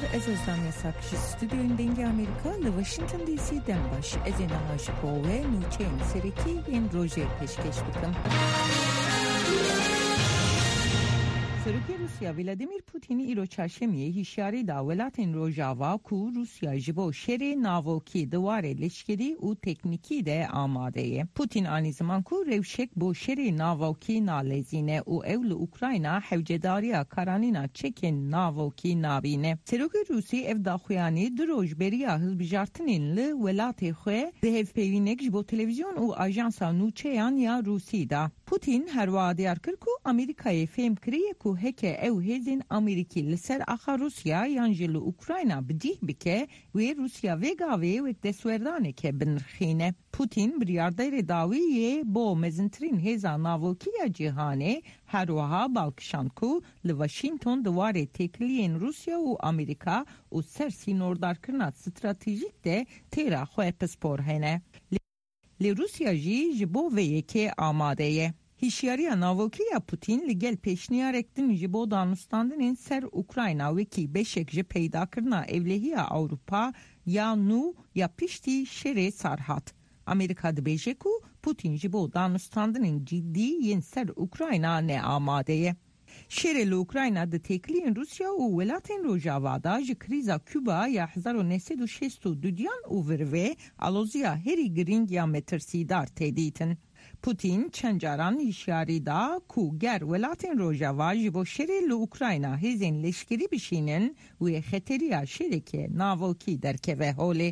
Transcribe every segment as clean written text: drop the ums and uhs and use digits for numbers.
Ez ozan sakçı stüdyoyun Denge Amerika li Washington DC'den baş ez enamaji pove nuçeyn sereki yen roje peşkeş bikim. Serokê Rusya Vladimir Putin'i îro çarşemiyê hişyarî da welatên Rojava ku Rusya ji bo şerê navokî diwarê leşkerî û teknîkî de amade ye. Putin anî ziman ku rewşek bo şerê navokî nalezîne û ew li Ukrayna hewcedariya karanîna çekên navokî nabîne. Serokê Rusî ev daxuyanî di rojberiya hilbijartinên li welatê xwe di hevpeyvînek ji bo televîzyon û ajansa nûçeyan ya Rusî da. Putin herwa diyar kir ku Amerîkayê fêm kiriye ku heke ew hêzên Amerîkî li ser axa Rusya yan ji li Ukrayna bidîh bike wê Rusya vê gavê wek destwerdaneke binirxîne. Putin biryarderê dawiyê bo mezintirîn hêza navokiya cîhanê herwiha balkişand ku li Washington diwarê têkiliyên Rusya û Amerîka û ser sînordarkirina stratejîk de têra xwe pispor hene. Li Rusya jî ji bo vê yekê amade ye. Hişyariya navokiya Putin li gel pêşniyarek din ji bo danûstandinên ser Ukrayna wekî beşek ji peydakirina evlehiya Awropa ya nû ya piştî şerê sarhat. Amerika dibêje ku Putin ji bo danûstandinên ciddî yên ser Ukrayna ne amade ye. Şerê li Ukrayna di têkiliyên Rusya û welatên Rojava da ji krîza Küba ya 1962 û virvê aloziya herî giring ya metirsîdar têdîtin. Putin çend caran hişyarî da ku ger welatên Rojava ji bo şerê li Ukrayna hêzên leşkerî bişînin wê xeteriya şerekê navokî derkeve holê.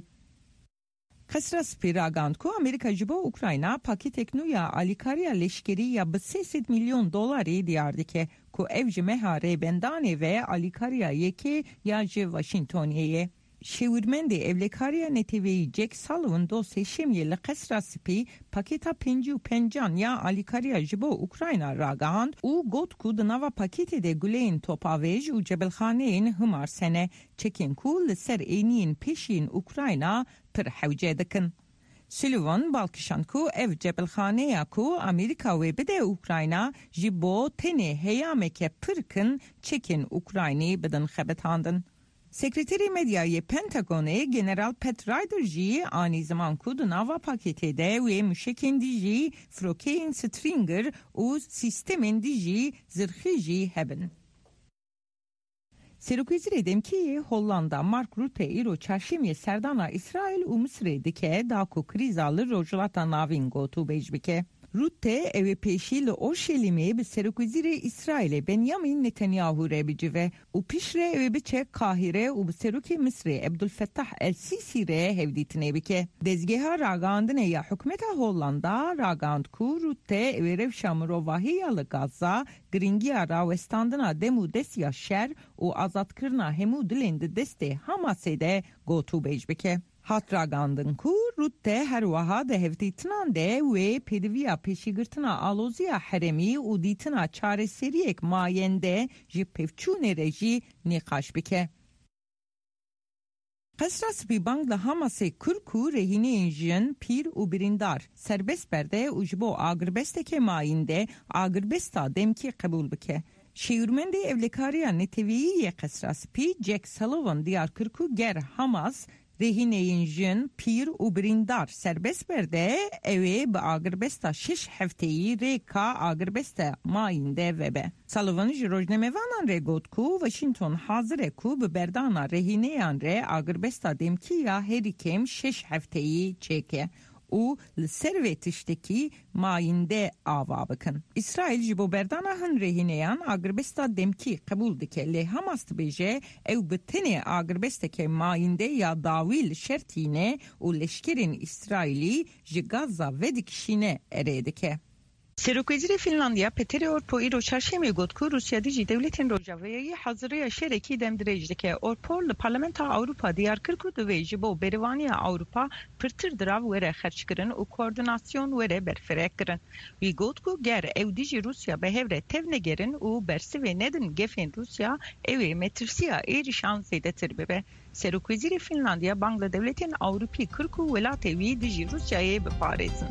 Qesra spî ragand ku Amerika ji bo Ukrayna pakêtek nû ya alîkariya leşkerî ya bi 300 milyon dolarê diyar dike ku ev ji meha rêbendanê ve alîkariya yekê ya ji Washingtonê ye. Şêwirmendê evlekariya neteweyî Jack Sullivan dosê şemiyê li Qesra spî pakêta 55 ya alîkariya ji bo Ukrayna ragihand û got ku di nava pakêtê de guleyên topavêj û cebelxaneyên himar sene çekên ku li ser êniyên pêşîn Ukrayna pir hewce dikin. Sullivan balkişand ku ev cebelxaneya ku Amerîka wê bide Ukrayna ji bo tenê heyameke pir kin çekên Ukraynî bidin xebetandin. Sekreteri medyayê Pentagonê General Pat Ryder jî anî ziman ku di nava pakêtê de wê mûşekên dî jî firokeyên Stinger û sîstemên dî jî zirxî jî hebin. Serokêzîrê Demkiyê Hollanda Mark Rutte îro çarşemiyê serdana İsrail û Misrê dike da ku krîza li rojhilata navîn gotû bêj bike. Rutte evê pêşî li Orşelîmê bi Serokêzîrê İsrailê Benyamin Netanyahu re bicive û piştre evê biçe Kahire û bi Serokê Misrê Abdülfettah el-Sîsî re hevdîtinê bike. Dezgeha ragandinê ya hikûmeta Hollanda ragand ku Rutte evê rewşa mirovahiya li Gaza giringiya rawestandina dem û destiya şer û azatkirina hemû dilên di destê Hamasê de gotû bêj bike. Hat ragandin ku Rutte her wiha de hevdîtinan de wê pêdiviya pêşîgirtina aloziya heremî û dîtina çareseriyek mayende ji pevçûnê re jî nîqaş bike. Qesra spî bang li Hamasê kir ku rehîneyên jin, pîr û birîndar serbest berde û ji bo agirbesteke mayînde agirbesta demkî qebûl bike. Şêwirmendê evlekariya netewîyî yê Qesra spî Jack Sullivan diyar kir ku ger Hamas rehineyên jin, pîr û birîndar serbest berde evê bi agirbesta 6 hefteyî rêka agirbesta mayînde vebe. Sullivan ji rojnamevanan re got ku Washington hazir e ku bi berdana rehineyan re agirbesta demkiya herî kêm 6 hefteyî çêke û li ser vê tiştekî mayînde ava bikin. İsrail ji bo berdana hin rehineyan agirbesta demkî qebûl dike lê Hamas dibêje ew bi tenê agirbesteke mayînde ya dawî li şertîne û leşkerên İsrailî ji Gaza vedikişîne erê dike. Serokêzîrê Finlandiya Petteri Orpo îro çarşemê got ku Rusya dijî dewletên Rojavayê haziriya şerekî dem dirêj dike. Orpo li Parlamenta Awropa diyar kir ku divê ji bo berêvaniya Awropa pirtir dirav were xerçkirin û koordinasyon were berfirek kirin. Wî got ku ger ew dijî Rusya behevre tev negerin û bersivê nedin gefên Rusya evê metirsiya êrişan zêdetir bibe. Serokêzîrê Finlandiya bangla dewletên Awropî kir ku welatê wî dijî Rusyayê biparêzin.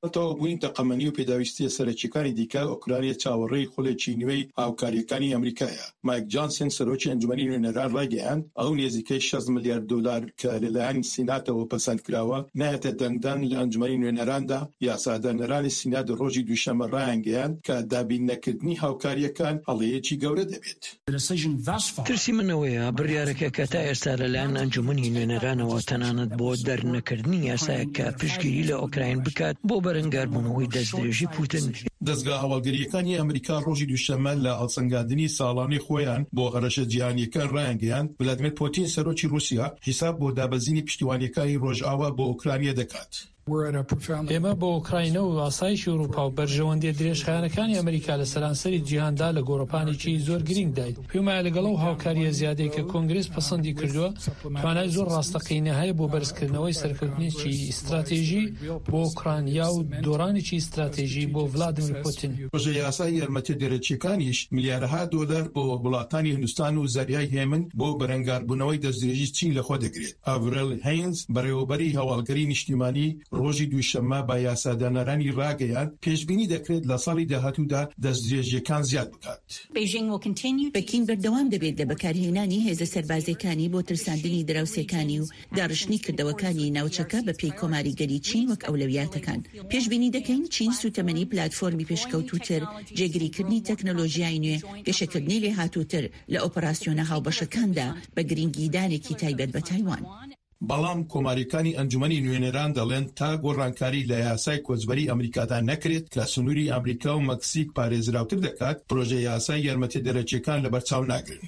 تەواوبوونی تەقەمەنی و پێداویستی سەرچیەکانی دیکە ئۆکرانیا چاوەڕێی خولێکی نوێی هاوکاریەکانی ئەمریکایە. مایک جانسن سەرۆکی ئەنجومەنی نوێنەران ڕاگەیاند ئەو نێزیکەی 6 ملیارد دلار کە لەلایەن سیناتەوە پەسەندکراوە نایەتە دەنگدان لە ئەنجومەنی نوێنەراندا. یاسادانەرانی سینات ڕۆژی دووشەمە ڕایانگەیاند کە دابینەکردنی هاوکاریەکان هەڵەیەکی گەورە دەبێت. ترسی منەوەیە بڕیارەکە کە تا ئێستا لەلایەن ئەنجومەنی نوێنەرانەوە تەنانەت بۆ دەرنەکردنی یاسایەک کە پشتگیری لە ئۆکراین بکات بۆ بەرەنگاربوونەوەی دەستدرێژی پوتین. دەستگا هەواڵگەریەکانی ئەمریکا ڕۆژی دووشەمە لە هەڵسەنگاندنی ساڵانەی خۆیان بۆ غەرەشە جیهانیەکان ڕایانگەیاند ڤلادیمیر پوتین سەرۆکی رووسیا حیساب بۆ دابەزینی پشتیوانیەکانی ڕۆژئاوا بۆ ئۆکرانیا دەکات. ئێمە بۆ ئۆکراینە و ئاسایشی ئەوروپا و بەرژەوەندی درێژخایەنەکانی ئەمریکا لە سەرانسەری جیهاندا لە گۆڕەپانێکی زۆر گرنگ دایت. پێم وایە لەگەڵ ئەو هاوکاریە زیادەی کە کۆنگرس پەسەندی کردووە توانای زۆر ڕاستەقینە هەیە بۆ بەرزکردنەوەی سەرکردنیی ئیستراتێژی بۆ ئۆکرانیا و دۆڕانێکی ئیستراتێژی بۆ ڤلادیمیر پوتین. پرۆژە یاسای یارمەتیە دەرەچیەکانیش میلیاردها دۆلار بۆ وڵاتانی هندستان و زەریای هێمن بۆ بەرەنگاربوونەوەی دەستدرێژی چین لەخۆ دەگرێت. ئاڤرێل هەینز بەڕێوەبەری هەواڵگەری نیشتیمانی ڕۆژی دووشەمە با یاسادانەرانی ڕاگەیاند پێشبینی دەکرێت لە ساڵی داهاتوودا دەستدرێژیەکان زیاد بکات. پەکین بەردەوام دەبێت لە بەکارهێنانی هێزە سەربازەکانی بۆ ترساندنی دراوسەکانی و داڕشتنی کردەوەکانی ناوچەکە بە پێی کۆماریگەری چین وەک ئەولەویاتەکان. پێشبینی دەکەین چین سوتەمەنی پلاتفۆرمی پێشکەوتوتر، جێگریکردنی تەکنۆلۆژیای نوێ، گەشەکردنی لێهاتووتر لە ئۆپەراسیۆنە هاوبەشەکاندا بە گرنگیدانێکی تایبەت بە تایوان. بەڵام کۆماریەکانی ئەنجومەنی نوێنەران دەڵێن تا گۆڕانکاری لە یاسای کۆچبەری ئەمریکادا نەکرێت کە سنووری ئەمریکا و مەکسیک پارێزراوتر دەکات پرۆژە یاسای یارمەتی دەرەچیەکان لەبەرچاو ناگرن.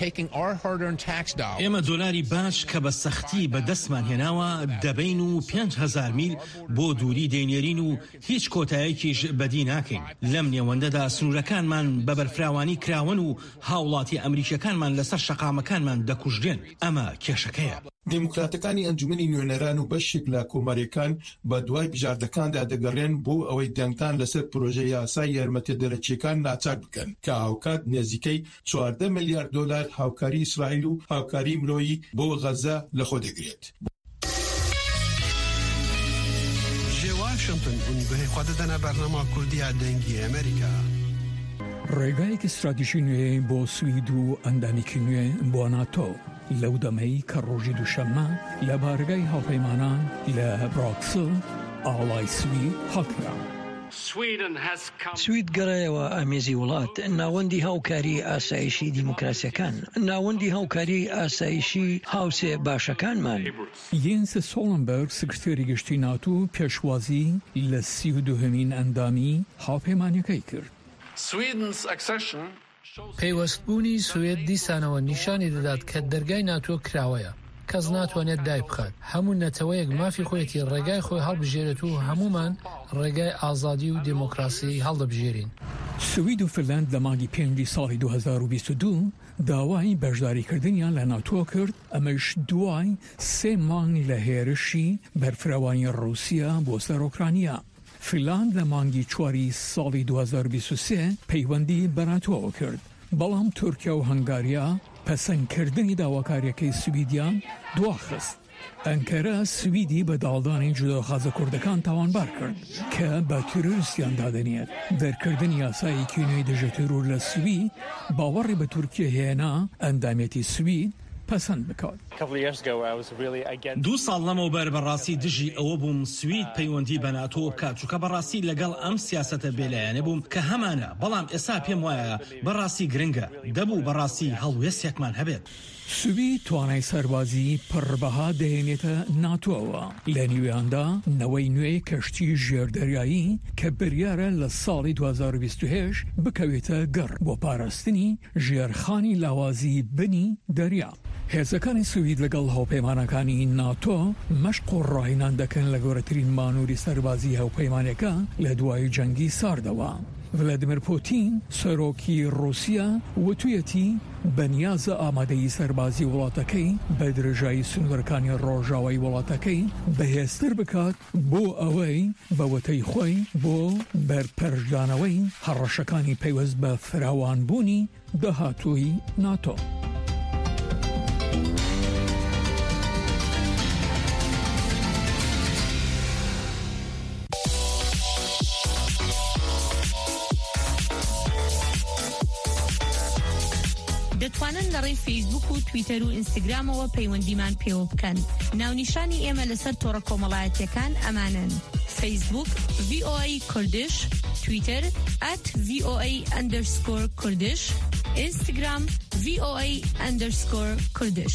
ئێمە دۆلاری باش کە بە سەختی بە دەستمان هێناوە دەبین و 5,000 میل بۆ دووری دەینێرین و هیچ کۆتاییەکیش بەدی ناکەین. لەم نێوەندەدا سنوورەکانمان بە بەرفراوانی کراون و هاوڵاتی ئەمریکیەکانمان لەسەر شەقامەکانمان دەکوژدێن. ئەمە کێشەکەیە. دموکراتەکانی ئەنجومەنی نوێنەران و بەشێک لە کۆماریەکان بە دوای بژاردەکاندا دەگەڕێن بۆ ئەوەی دەنگدان لەسەر پرۆژە یاسای یارمەتیە دەرەچیەکان ناچاک بکەن کە هاوکات نێزیکەی 14 میلیارد دلار هاوکاری ئیسرائیل و هاوکاری مرۆیی بۆ غەزە لەخۆ دەگرێت. واشنطن بەهێ خوا دەدەنە بەرنامە کوردیە دەنگی ئەمریکا. ڕێگایەکی استراتیژی نوێ بۆ سوید و ئەندامێکی نوێ بۆ ناتۆ لەو دەمەی کە ڕۆژی دووشەممە لە بارگای هاوپەیمانان لە براکسل ئاڵای سوید هەڵکرا. سوید گەڕایەوە ئامێزی وڵات ناوەندی هاوکاری ئاسایشی دیموکراسیەکان، ناوەندی هاوکاری ئاسایشی هاوسێ باشەکانمان. یێنس سۆڵنبەرگ سکرتێری گشتی ناتۆ پێشوازی لە 32هەمین ئەندامی هاوپەیمانیەکەی کرد. پەیوەستبوونی سوێد دیسانەوە نیشانی دەدات کە دەرگای ناتۆ کراوەیە، کەس ناتوانێت دای بخات. هەموو نەتەوەیەک مافی خۆیەتی ڕێگای خۆی هەڵبژێرێت و هەمومان ڕێگای ئازادی و دموکراسی هەڵدەبژێرین. سوید و فنلەند لە مانگی 5 ساڵی 2022 داوای بەشداریکردنیان لە ناتۆ کرد، ئەمەش دوای 3 مانگ لە هێرشی بەرفراوانی ڕووسیا بۆ سەر ئۆکرانیا. فنلاند لە مانگی 4 ساڵی 2023 پەیوەندی بە ناتۆ کرد، بەڵام تورکیا و هەنگاریا پەسەندکردنی داواکاریەکەی سویدیان دواخست. ئەنکەرە سویدی بە داڵدانی جوداخوازە کوردەکان تاوانبار کرد کە بە تیرۆریستیان دادەنێت. دەرکردنی یاسایەکی نوێی دژە تیرۆر لە سوید باوەڕی بە تورکیا هێنا ئەندامێتی سوید پەسەند بکات. 2 ساڵ لەمەوبەر بەڕاستی دژی ئەوە بووم سوید پەیوەندی بە ناتۆ بکات چونکە بەڕاستی لەگەڵ ئەم سیاسەتە بێلایەنە بووم کە هەمانە، بەڵام ئێستا پێم وایە بەڕاستی گرنگە دەبوو بەڕاستی هەڵوێستێکمان هەبێت. سوید توانای سەربازی پڕبەها دەهێنێتە ناتۆەوە. لە نیوێیاندا نەوەی نوێی کەشتی ژێردەریایی کە بریارە لە ساڵی 2028 بکەوێتە گەڕ بۆ پاراستنی ژێرخانی لاوازی بنی دەریا. هێزەکانی سوید لەگەڵ هاوپەیمانەکانی ناتۆ مەشق و ڕاهێنان دەکەن لە گەورەترین مانووری سەربازی هاوپەیمانەکە لە دوای جەنگی ساردەوە. ڤلادیمیر پوتین سەرۆکی رووسیا وتویەتی بەنیازە ئامادەی سەربازی وڵاتەکەی بە درێژایی سنوورەکانی ڕۆژاوای وڵاتەکەی بەهێزتر بکات بۆ ئەوەی بەوەتەی خۆی بۆ بەرپەرژدانەوەی هەڕەشەکانی پەیوەست بە فراوانبوونی داهاتووی ناتۆ. دەتوانن لەڕێی فیسبوک و تویتەر و ئینستاگرامەوە پەیوەندیمان پێوە بکەن. ناونیشانی ئێمە لەسەر تۆڕە کۆمەڵایەتیەکان ئەمانن: فیسبوک VOA کوردش، تویتر @VOA_کوردش، ئینستاگرام VOA_کوردش.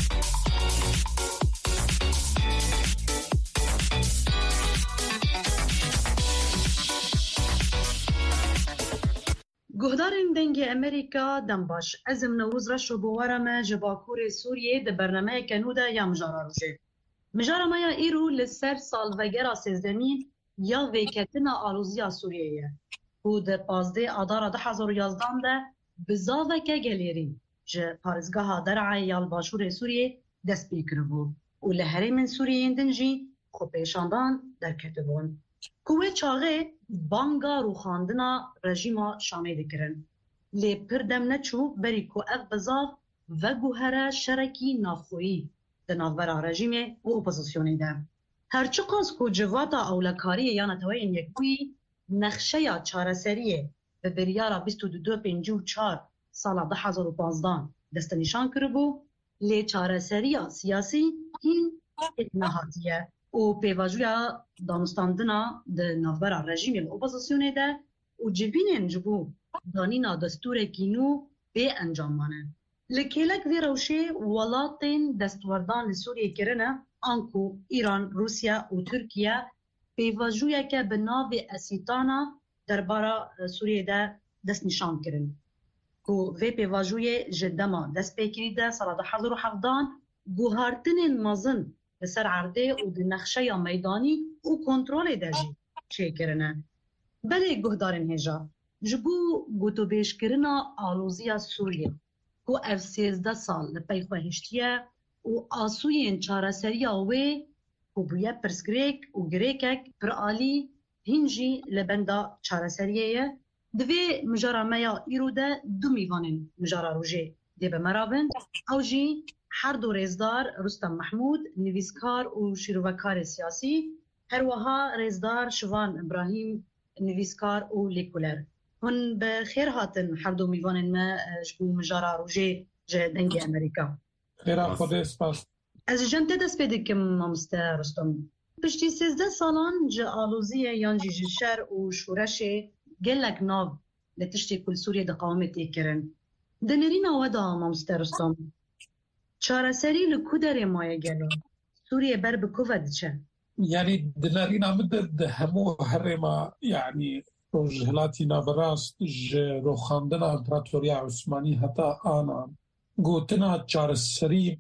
گهدارên dengê Amerîka dem baş. Ez im Newroz reş û bowara me ji Bakurê Sûriyê di bernameyeke nû de ya mijara rojê. Mijara me ya îro li ser salvegera sêzdemîn ya vêketina alûziya Sûriyê ye. Û di 15 Adara 2011 de bi zaveke gelêrîn ji parêzgeha Dereyê ya Başûrê Sûriyê dest pê kiribû û li herêmên Sûriyeyên din jî xwepêşandan derketibûn. Ku wê çaxê banga rûxandina rejîma Şamê dikirin. Lê pir dem neçû berî ku ev bizav veguhere şerekî navxweyî di navbera rejîmê û opozisyonê de. Her çi qas ku civata ewlekariyê ya neteweyên yekbûyî nexşeya çareseriyê bi biryara 22/5/4 sala 2015 destenîşan kiribû, lê çareseriya siyasî hîn nehatiye û pêvajoya danûstandina di navbera rejîmê li opozisyonê de û civînên ji bo danîna destûrekî nû bê encam mane. Li kêlek vê rewşê welatên destwerdan li Sûriyê kirine an ku Îran, Rûsya û Tirkiye pêvajûyeke bi navê Esîtana derbara Sûriyê de destnîşan kirin. Ku vê pêvajûyê ji dema destpêkirî de sala 2017 guhartinên mezin li ser erdê û di nexşeya meydanî û kontrolê de jî çêkirine. Belê guhdarên hêja ji bo gotûbêjkirina alûziya Sûriye ku ev 13 sal li pey xwe hiştiye û asûyên çareseriya wê ku bûye pirsgirêk û girêkek pir alî hîn jî li benda çareseriyê ye. Di vê mijara me ya îro de du mîvanên mijara rojê dê bimerabin. Ew jî her du rêzdar Rustem Mehmûd, nivîskar û şîrovekarê siyasî, her wiha rêzdar Şivan İbrahîm, nivîskar û lêkolêr. Hûn bi xêr hatin her du mîvanên me ji bo mijara rojê ji dengê Amerîka. Xêra Xwedê spas. Ez ji cem te dest pê dikim mamoste Rustem. Piştî 13 salan ji alûziyê yan jî ji şer û şûreşê gelek nav li tiştê ku li Sûriyê diqawamê tê kirin. Di nêrîna we da mamoste Rustem, çareserî li ku derê maye gelo? Sûriye ber bi ku ve diçe? Yani di nêrîna min de di hemû herêma yani rojhilatî navberast ji roxandina İmparatoriya Osmanî heta anan gotina çareserî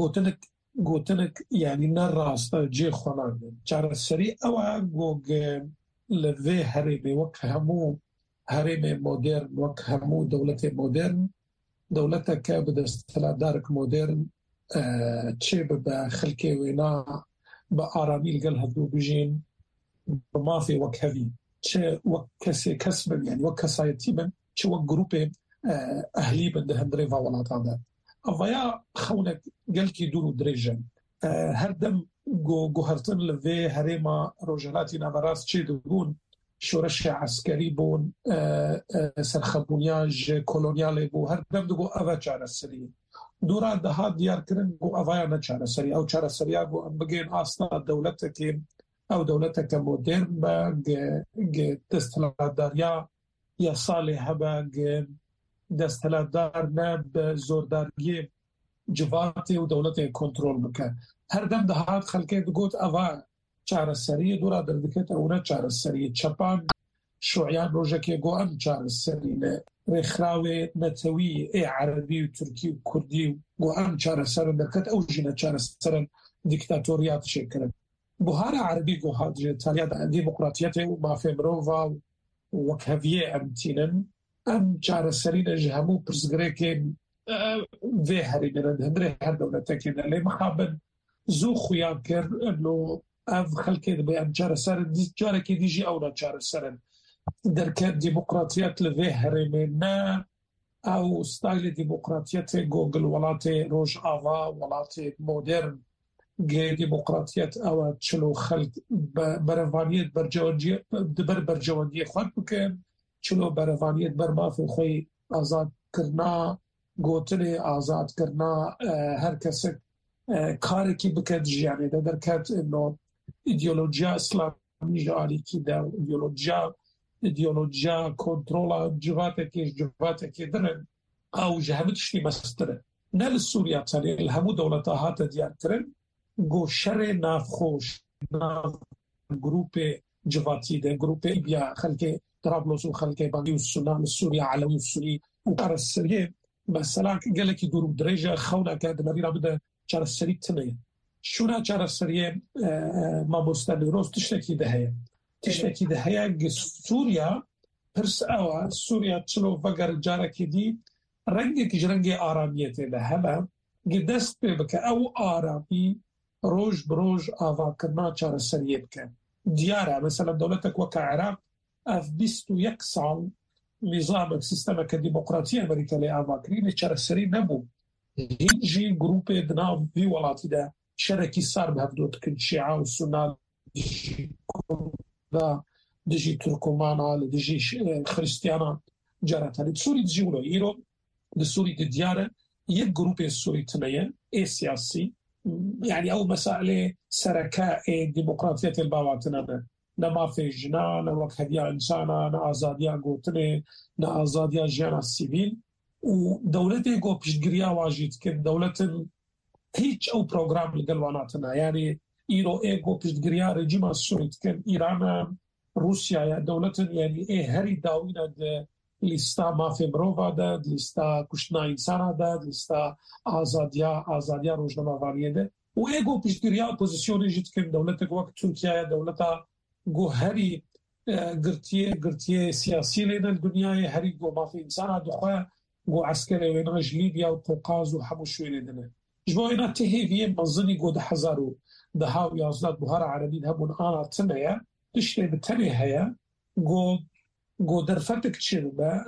gotinek yani ne rast cê xwe nagin. Çareserî ew e gog li vê herêmê wek hemû herêmê modern wek hemû dewletê modern dewleteke bi desthilatdarek modern çê bibe xelkê wê na bi aramî li gel hevdû bijîn bi mafê wek hevî çi wek kesê kes bin yani wek kesayetî bin çi wek grûpê ehlî bin di hundirêva welatan de. Avaya xewnek gelkî dûr û dirêj in. Her dem guhertin li vê herêma rojhilatî navberast çê dibûn şoreşê eskerî bûn, serxebûniya ji kolonyalê bû, her dem digo ev e çareserî. Dûra diha diyarkirin got avaya ne çareserî. Ew çareseriya got em bigên asta dewletekê ew dewleteke modern be desthilatdariya yasalê hebe desthilatdar ne bi zordariyê civatê û dewletê kontrol bike. Her dem dihat xelkê digot eva çareseriyê dûra derdikete ew ne çareseriyê. Çepan şûyan rojekê got em çareserî li rêxrawê netewî ê erebî û Tirkî û Kurdî got em çareserin derket ew jî ne çareserin dîktatorîya tişêkirin. Buhara erebî got hat ji taliya demokratiyetê û mafê mirova wek heviyê em tînin. Em çareserîne ji hemû pirsgirêkên vê herêmê hundirê her dewletekê de lê mixabin zû xuya kir lo ev xelkê dibe em çareserin carekê dî jî ew ne çareserin. Derket demokratiyet li vê herêmê ne ew staylê demokratiyetê gogil welatê Rojava welatê modern gê demokratiyet ew e çilo xelk berevaniyet diber bercewendiyê xwe bikin çilo berevaniyet ber mafê xwe azadkirina گوتنی آزاد کرنا هر کسی کاری که بکد جیانی ده درکت انو ایدئولوژیا اسلامی جاری کی ده ایدئولوژیا کنترل جواته که درن او جهمتشتی مستره نل سوریا تری الهمو دولتا هات دیار کرن گو شر نافخوش ناف گروپ جواتی ده گروپ بیا خلقه طرابلس و خلقه بانگی و سنان سوریا علوی و سنی و قرصریه مثلا قال لك يدوروا بدرجة خونا كاد مدينة بده شار السرية تنية شونا شار السرية ما بستان روز تشتكي ده هي سوريا برس أوا سوريا تشلو فقر جارة كدي رنجك جرنجي آرامية ده هلا قدست بك أو آرامي روج بروج آفا كنا شار السرية بك ديارة مثلا دولتك وكعراق أفبستو يكسال نظام سیستم دموکراسی امریکا لی آواکرین چرسری نبود. هیچی گروپ دناو وی ولاتی ده شرکی سر به هفدود کن شیعه و سنت دجی ترکمانا دجی خریستیانا جراتانی سوری دجیولو ایرو ده سوری دیاره یک گروپ سوری تنیه ای سیاسی يعني أو مسائل سركاء ديمقراطية الباواتنا نما في جنا نوك هديا إنسانا نازاديا قوتني نازاديا جيانا السيفيل ودولتي قو بشتقريا واجد كن دولة هيج أو بروغرام لقلواناتنا يعني إيرو إيقو بشتقريا رجيما السوريت كن إيران روسيا دولة يعني هري داوينة لستا ما في بروفا دا لستا كشنا إنسانا دا لستا آزاديا روجنما فانيه دا وإيقو بشتقريا بوزيسيوني جيت كن دولتك وقت تركيا دولتا قو هري قرتيه سياسي لنا الدنيا هري قو ما في إنسانا دخواه قو عسكري وينغج ليبيا وقوقاز وحموشوين لنا جبوينا تهيفيه منظني قو ده حزارو ده هاو يازداد بوهار عربين همون آنا تنيا تشتري بتني هيا قو درفتك تشيرنا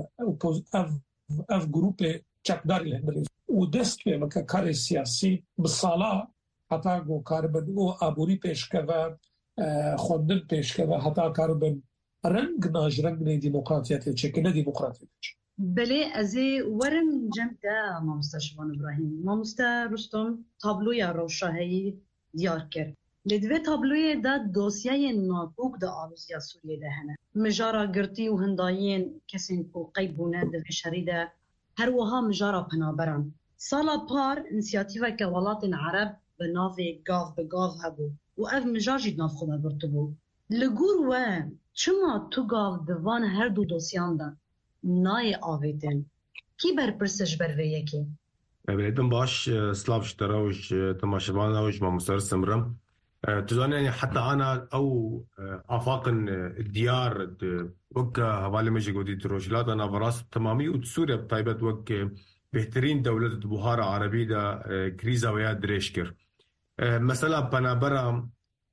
اف جروب چکداری لهندلی و دست به مکا کار سیاسی بصالة حتی قو کاربن او آبوری پیشکه و خوندن پیشکه و حتی کاربن رنگ ناجرنگ ديمقراطيات چکه ديمقراطيات بله ازي ورم جمتا مامستا شبان ابراهيم مامستا رستم تابلویا روشاهی دیار کرد لدوی تابلوی دا دوسیای ناپوک دا آلوزیا سوریه ده هنه مجارا گرتی و هندایین کسین کو قیبونه دوی شریده هر وها مجارا پنابران سالا پار انسیاتیوه که ولاتین عرب به ناوی گاف به گاف هبو و اف مجار جید ناف خوبه برتبو لگور و چما تو گاف دوان هر دو دوسیان دا نای آویدن کی برپرسش بروی یکی؟ بلدن باش سلاف شتراوش تماشباناوش ما مسرسم رم تزاني يعني حتى أنا أو آفاق الديار وكا هوالي مجي قودي تروشلات أنا براس تمامي وتسوريا بطيبت وكا بهترين دولة بوهارة عربية دا كريزا ويا دريشكر مثلا بنابرا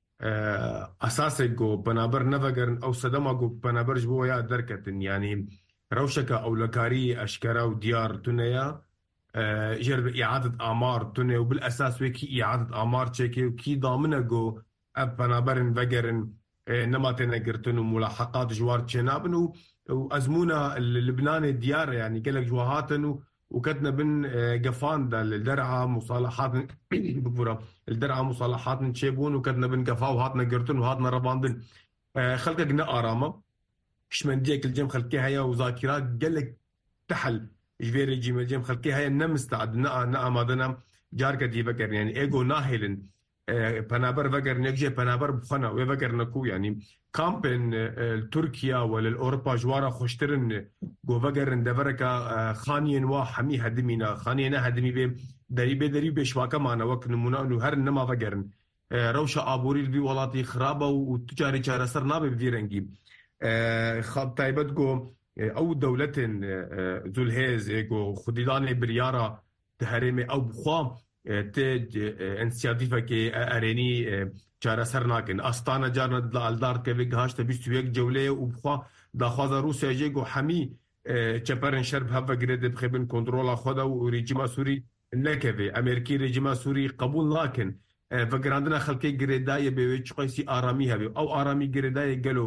أساسي قو بنابر نفقر أو صدما قو بنابر جبو ويا دركتن يعني روشكا أو لكاري أشكرا وديار تنيا جرب إعادة أعمار توني وبالأساس وكي إعادة أعمار تشيكي وكي ضامنة جو أبنابرن وقرن نما تنقرتن وملاحقات جوار تشنابن وأزمونا اللبناني ديار يعني قالك جواهاتن وكتنا بن قفان دا الدرعة مصالحات بكبرة الدرعة مصالحات نتشيبون وكتنا بن قفا وهاتنا قرتن وهاتنا رباندن خلقك نقارامة كشمن ديك الجيم خلقي هيا وذاكرات قالك تحل جبير جيم خلقي هاي نمستعد نا مادنا جارك دي بكر يعني ايجو ناهلن بنابر بكر نجي بنابر بخنا وبكر نكو يعني كامبن تركيا ولا الاوروبا جوارا خوشترن جو بكر دبركا خانين وا حمي هدمينا خانينا هدمي به دري بشواكه معنا وقت نمونه انه هر نما بكرن روشه ابوري بي ولاتي خرابه وتجاري جار سر نابه بديرنجي خاب تايبت جو او دولة ذوالهيز ايقو خديدان بريارة تهرمي او بخوام تيج انسياتيفة كي اريني جارة سرناكن استانا جارنا دلالدار كيفيق هاشتا بيشتو يك جولي وبخوا داخوازا روسيا جيقو حمي چپرن شرب هفا قريد بخيبن كنترولا خودا وريجيما سوري نكفي امريكي ريجيما سوري قبول لكن فقراندنا خلقي قريداية بيويش قيسي آرامي هبي او آرامي قريداية قالو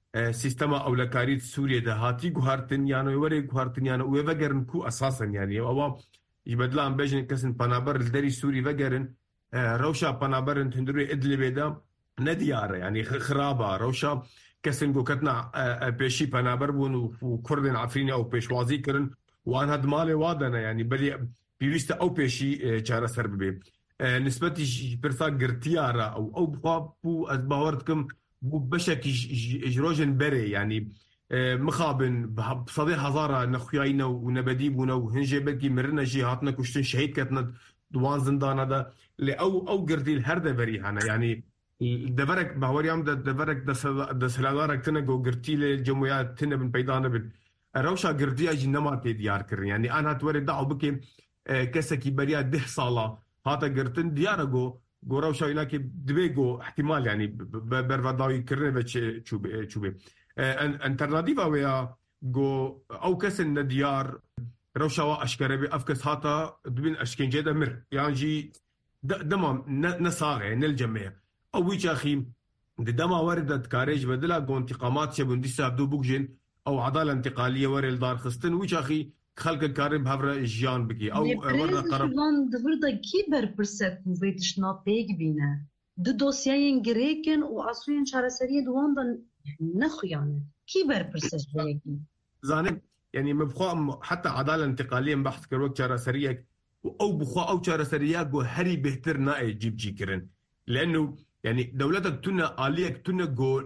سیستما اولکاری سوریه ده هاتی گوهارتن یانو وری گوهارتن یانو و وگرن کو اساسا یعنی او يبدلان بيجن كسن بنابر الدري سوري وگرن روشا بنابر تندري ادلب دا نديار يعني خرابه روشا كسن جو كتنا بيشي بنابر بون وكردن عفريني او بيشوازي كرن وان هاد مالي وادنا يعني بلي بيوست او بيشي چاره سر بي نسبتي برسا گرتيارا او بخوا بو از باورتكم بو بشك جروجن بري يعني مخابن بصدي هزارة نخياينا ونبديبونا وهنجي بلكي مرنا جهاتنا كشتن شهيد كتنا دوان زندانا دا او قردي الهردة بريحانا يعني دفرك بهوريام دفرك دسلالارك تنقو قرتي للجمعيات تنبن بيدانا بن روشا قردي اجي نماتي ديار كرن يعني انا توري دعو بكي كسكي بريا 10 صالة هاتا قرتن ديارقو روشا يناكي دبيقو احتمال يعني برفضاوي كرن بچ چوبه انترناتيفا ويا جو او كسن نديار روشوا اشكربي افكس هاتا دبن اشكنجه دمر يعني جي دمام نصاغه نلجمع او ويش اخي دما وردت كاريج بدلا جو انتقامات شبندي سابدو بوجين او عداله انتقاليه ورل دار خستن ويش اخي خلق الكارب هفر الجيان بكي او ورا قرب دفردا كيبر برسيت ويتش نابيك بينا دو دوسيين جريكن واسوين شارسريه دواندا نخيانه كيبر برسيت بيكي زانب يعني مبخوا حتى عداله انتقاليه بحث كروك شارسريه او بخوا او شارسريه جو هري بهتر ناي جيب جيكرن لانه يعني دولتك تنا آليك تنا جو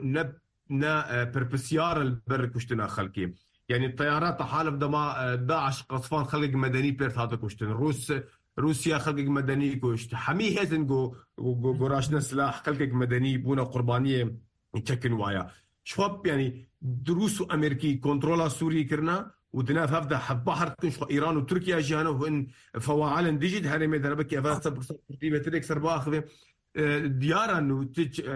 نا بربسيار البر كشتنا خلقي يعني الطيارات حالف دما داعش قصفان خلق مدني بيرت هذا كشتن روسيا خلق مدني كشت حمي هزن جو راشنا سلاح خلق مدني بونا قربانية يتشكل وايا شواب يعني دروس أمريكي كنترولا سوري كرنا ودنا فافدا بحر تنش إيران وتركيا جانا وإن فواعلا ديجيد هرمي دربك أفاسا برصة ترتيبة تلك سربا أخذ ديارا انه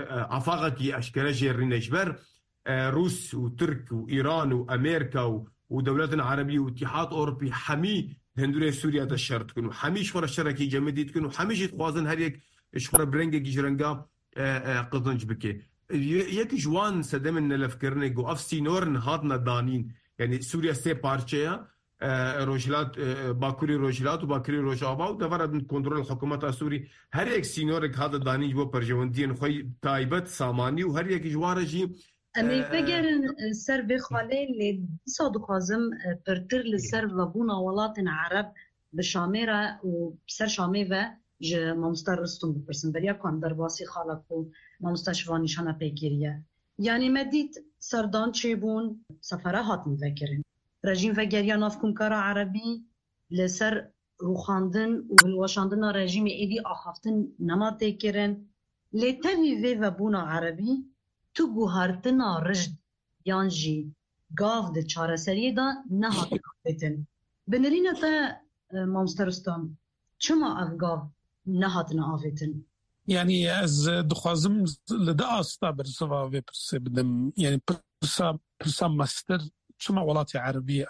عفاقكي اشكال جيرين اجبر روس وترك وايران وامريكا ودولات عربيه واتحاد اوروبي حمي هندوري سوريا تشر تكون وحمي شخور الشركي جمدي تكون وحمي خوازن هريك شخور برنجي جرنجا قطنج بكي يك جوان سدمن لفكرني جو اف سينورن هادنا دانين يعني سوريا سي بارچيا روجلات باكوري روجلات وباكوري روجابا ودفرد من كنترول الحكومة السوري هر یک سينورك هذا دانيج بو برجوندين خوي تايبت ساماني وهر یک جواره جي امريكا جرن سر بخالي اللي صادق عزم برتر لسر وبونا ولات عرب بشاميرة وبسر شاميفة ج مامستر رستم بپرسن بریا کن درباسی خالقو مامستر شوانیشانه پیگیریه يعني مديت سردان چيبون سفره هات مذكرين رژیم وگریا نافکومکارا عربی لسر روخاندن و الواشاندن رژیم ایدی آخافتن نماته کرن لیتوی و بونا عربی تو گوهرتنا رجد یانجی گاف ده چاره سریه دا نهات نافتن بنرینه تا مامسترستان چما اف گاف نهات نافتن يعني از دخوازم لدا استا برسوا و برسه بدم يعني برسا ماستر شما ولاتي عربية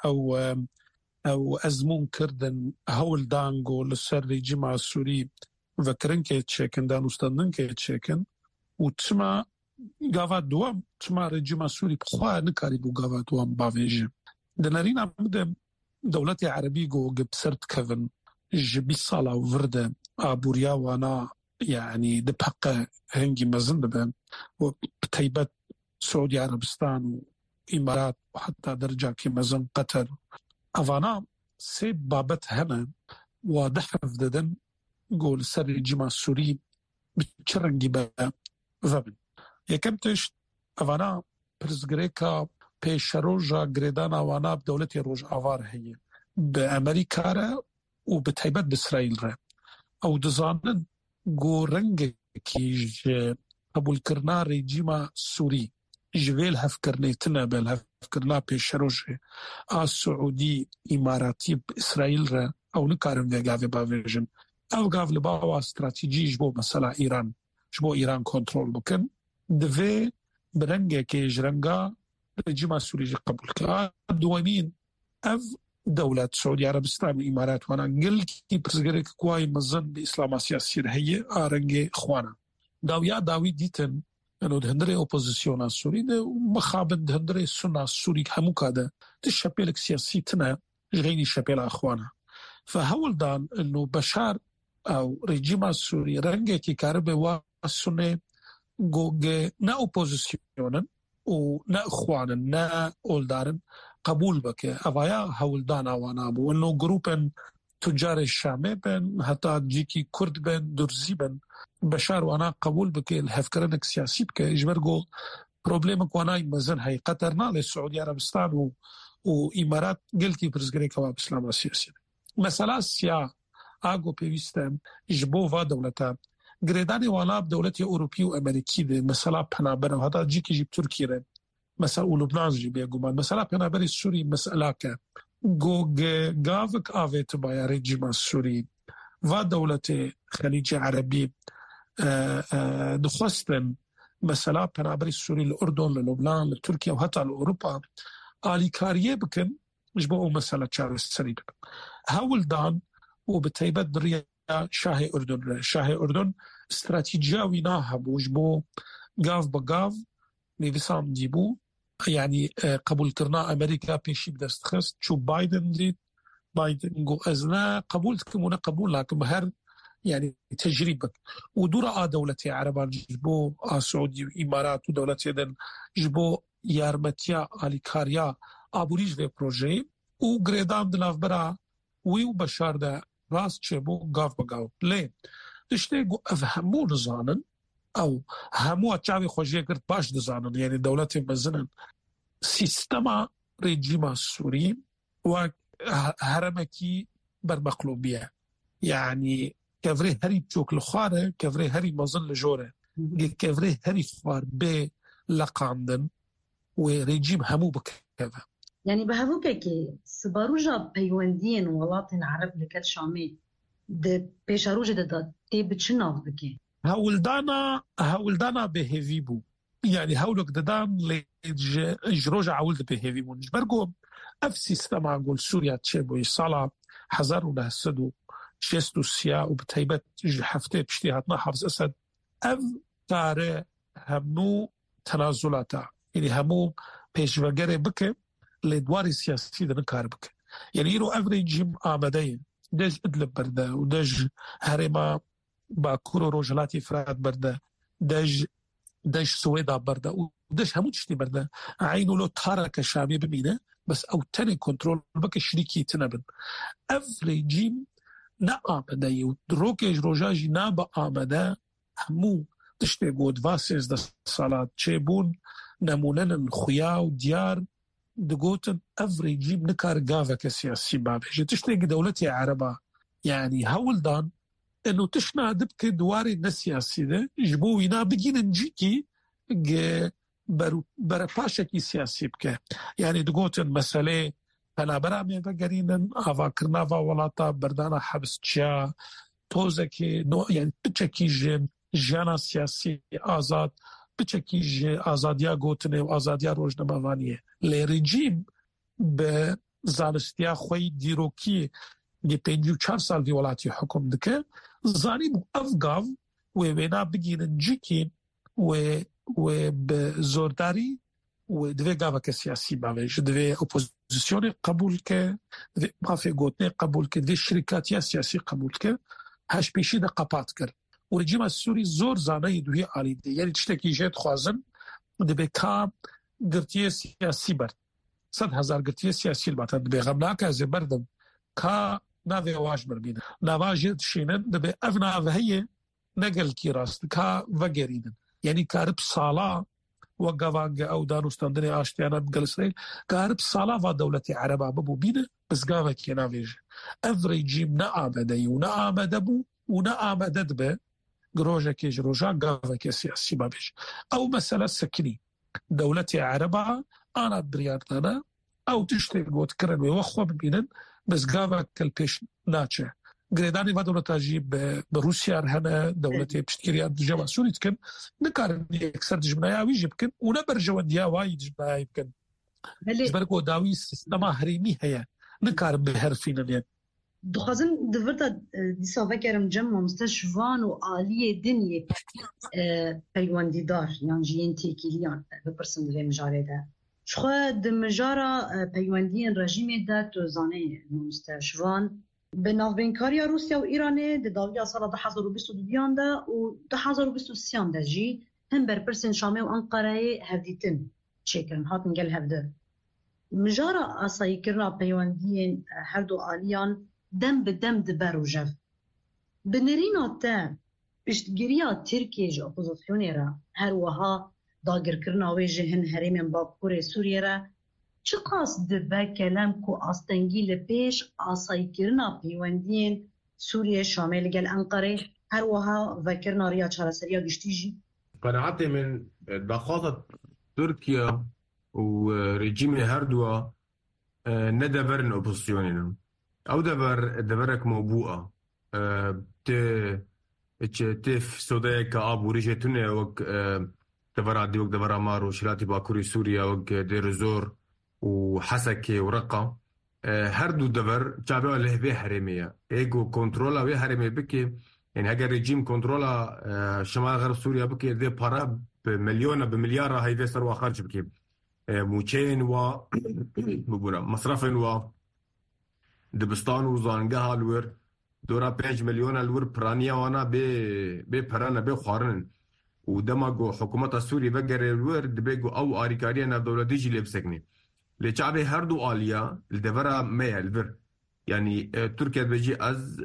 أو أزمون كردن هول دانغو لسر ريجيما السوري وفكرن كي تشيكن دان وستندن كي تشيكن وتشما غافات دوام تشما ريجيما السوري بخوا نكاري بو غافات دوام بافيجي دنارين عمد دولتي عربية جو قبسرت كفن جبي صالة وفردة أبوريا وانا يعني دبحق هنجي مزندبه وبتيبت سعودي عربستان إمارات وحتى درجة كمزن قطر أفانا سيب بابت هنا ودحف ددن قول سر الجماعة السوري بتشرنجي بقى فبن يكمتش أفانا برزغريكا بيش روجا غريدانا وانا بدولتي روج أفار هي بأمريكا را وبتحيبت بإسرائيل را أو دزانن قول رنجي كيج قبول كرنا ريجيما سوري جويل هفكرني تنابل هفكرنا بيشروجي السعودي إماراتي بإسرائيل را أو نكارم ويقافي بافيجن أو قاف لباوا استراتيجي جبو مثلا إيران جبو إيران كنترول بكن دفي برنجة كي جرنجا رجيما السوري قبول كلا دوامين أف دولة سعودي عربستان الإمارات وانا قلت برزقريك كواي مزن بإسلام سياسي هي آرنجي خوانا داويا داوي ديتن انه دهندري اوبوزيسيون السوري ده مخابن دهندري سنة السوري همو كاده تشبيلك سياسيتنا غيني شبيل اخوانا فهول دان انه بشار او ريجيم السوري رنجي كاربه والسنة جوجي نا اوبوزيسيون ونا اخوانا نا اولدارن قبول بك افايا هول دان اوانا بو انه جروبن تجار الشامي بن حتى جيكي كرد بن درزي بن بشار وانا قبول بك الهفكرنك سياسي بك اجبرغو بروبليمك وانا مزن هي قطرنا للسعودية عربستان وإمارات قلتي برزقري كواب إسلام السياسي مثلا سيا آغو بيوستم جبوفا دولتان قريداني وانا بدولتي أوروبي وأمريكي دي مثلا بنابنا وهذا جيكي جيب تركي رين مثلا ولبنان جيب يقومان مثلا بنابري السوري مسألة كان جوج جافك آفيت بايا ريجيم السوري و دولة خليج عربي دخستن مثلا بنابري السوري الأردن للبنان لتركيا وحتى لأوروبا آلي كاريه بكن جبوه مسألة شارس سري بكن هاول دان وبتيبت دريا شاهي أردن استراتيجياوي ناهب وجبو قاف بقاف نيفسام ديبو يعني قبول كرنا أمريكا بيشي بدست خست شو بايدن دريد بايدن قو أزنا قبولتكم ونا قبول لكن هر يعني تجربة ودورة دولتي عربان جبو سعودي وإمارات ودولتي دن جبو يارمتيا آليكاريا آبوريج في بروجي وقريدان دلاف برا وبشار دا راس چبو قاف بقاو ليه تشتي قو أفهمو نزانن أو همو أتشاوي خوشيه كرت باش دزانن يعني دولتي مزنن سيستما ريجيما السوري وهرمكي برمقلوبية يعني كفري هري بجوك لخواره كفري هري مظن لجوره كفري هري خوار بي لقاندن وريجيم همو بكذا يعني بهذوكي سباروجا بيوندين ولاتن عرب لكل شامي ده بيشاروجا ده تيبتشناف بكي هاولدانا بهيفيبو يعني هاولك ددان لجروجا عولد بهيفيبو نجبرقو اف سيستما قول سوريا تشيبو يصالا حزارو لهسدو شيستو سيا وبتهيبت حفتي بشتيهاتنا حافظ أسد اف تاري همو تنازلاتا يعني همو بيشوغري بك لدواري سياسي دن كار بك يعني يرو افريجيم آمدين دج ادلب برده ودج هرما باكورو روجلاتي فرات برده دج سويدا برده ودج همو تشتي برده عينو لو تارك شامي بمينه بس او تاني كنترول بك شريكي تنبن افريجيم نا آمده ودروكيج روجاجي نا با آمده همو تشتي قود واسيز دا صالات چيبون نمونن الخيا وديار دقوتن افريجيم نكار قافة كسياسي بابيجي تشتي دولتي عربة يعني هولدان انه تشنا دبك دواري السياسي ده جبوينا بجين نجيكي برپاشكي سياسي بك يعني دقوتن مسألة فلا برامي بقرينن آفاكرنا ولاتا بردانا حبس تشيا توزكي يعني بچكي جانا سياسي آزاد بچكي آزاديا قوتنه وآزاديا روجنموانيه لرجيم بزانستيا خوي ديروكي دي 54 سال في ولاتي حكم دكه زاني مو افغاف وينا بگيرن جيكي وبزورداري ودوي غافا كسياسي باويج دوي اوبوزيسيون قبول ك دوي مافي قوتنه قبول ك دوي شركات سياسي قبول ك هاش بيشي ده قپات كر ورجيم السوري زور زانه دوي عالي دي يعني تشتكي جيت خوازن دوي كام قرتيه سياسي برد 100,000 قرتيه سياسي الباتن دوي غمناك ازي بردم كا ناوي واش بربينا نواجه شينن دبي افنا وهي نقل كي راست كا وغيرين يعني كارب صالا وقواق او دانوستاندني اشتيانا بقل اسرائيل كارب صالا و دولتي عربا ببو بينا بس قاوا كي نافيج افريجيم نا آمدي ونا آمدبو ونا آمدد به قروجا كيج روجا قاوا كي سياسي بابيج او مسألة سكني دولتي عربا انا بريارتنا او تشتري قوت كرن ويوخوا ببينن بس قاوا كالبيش ناتشه قريداني و دولتا جيب بروسيا هنا دولتي بشتكريات جوا سوري تكن نكار يكسر جبنايا ويجيبكن ونبر جونديا وايد جبنايا يمكن جبركو داوي سيستما هريمي هي نكار بهرفين يعني دخوازن دفرتا دیسا فکرم جمع مستشفان و آلیه دنیه پیواندی دار یان جین تیکیلیان بپرسن دوی مجاره ده شخواه ده مجاره پیواندی رژیم ده تو زانه مستشفان به ناوبینکاریا روسیا و ایرانه ده داویا سال 2022 ده و 2023 ده جی هم برپرسن شامه و انقره هفدیتن چیکرن هاتن گل هفده مجاره آسایی کرنا پیواندی هر دو آلیان دم به دم دبر و جف بنرینات تا پشتگیریا ترکیه جا اپوزیسیونی را هر وها داگر کرناوی جهن هریم باکور سوریه را چه قاس دبه کلم کو آستنگی لپیش آسایی کرنا پیواندین سوریه شامل گل انقره هر وها وکرنا ریا چارسریا گشتی جی قناعتي من ضغوطات تركيا ورجيم هردوا ندبرن اوبوزيونين او دبرك موبوءه تف سوداك ابو ريجتونه وك دبر عدي وك دبر مارو شلاتي باكوري سوريا وك ديرزور وحسكي ورقه هردو دبر جابوا له به حرميه ايجو كنترولا به حرميه بكي يعني هاجر رجيم كنترولا شمال غرب سوريا بكي ذي بارا بمليون بمليار هاي ذي ثروة خارج بكي موچين و مبونا مصرفين و دبستان و زانگاه الور دورا 5 مليون الور برانيا وانا بي پرانا بي خوارن و دماغو حكومة سوريا بقر الور دبيگو او آريكاريا ناف دولة ديجي لبسكني لچابه هر دو آليا الدورا ميا الور يعني تركيا بيجي از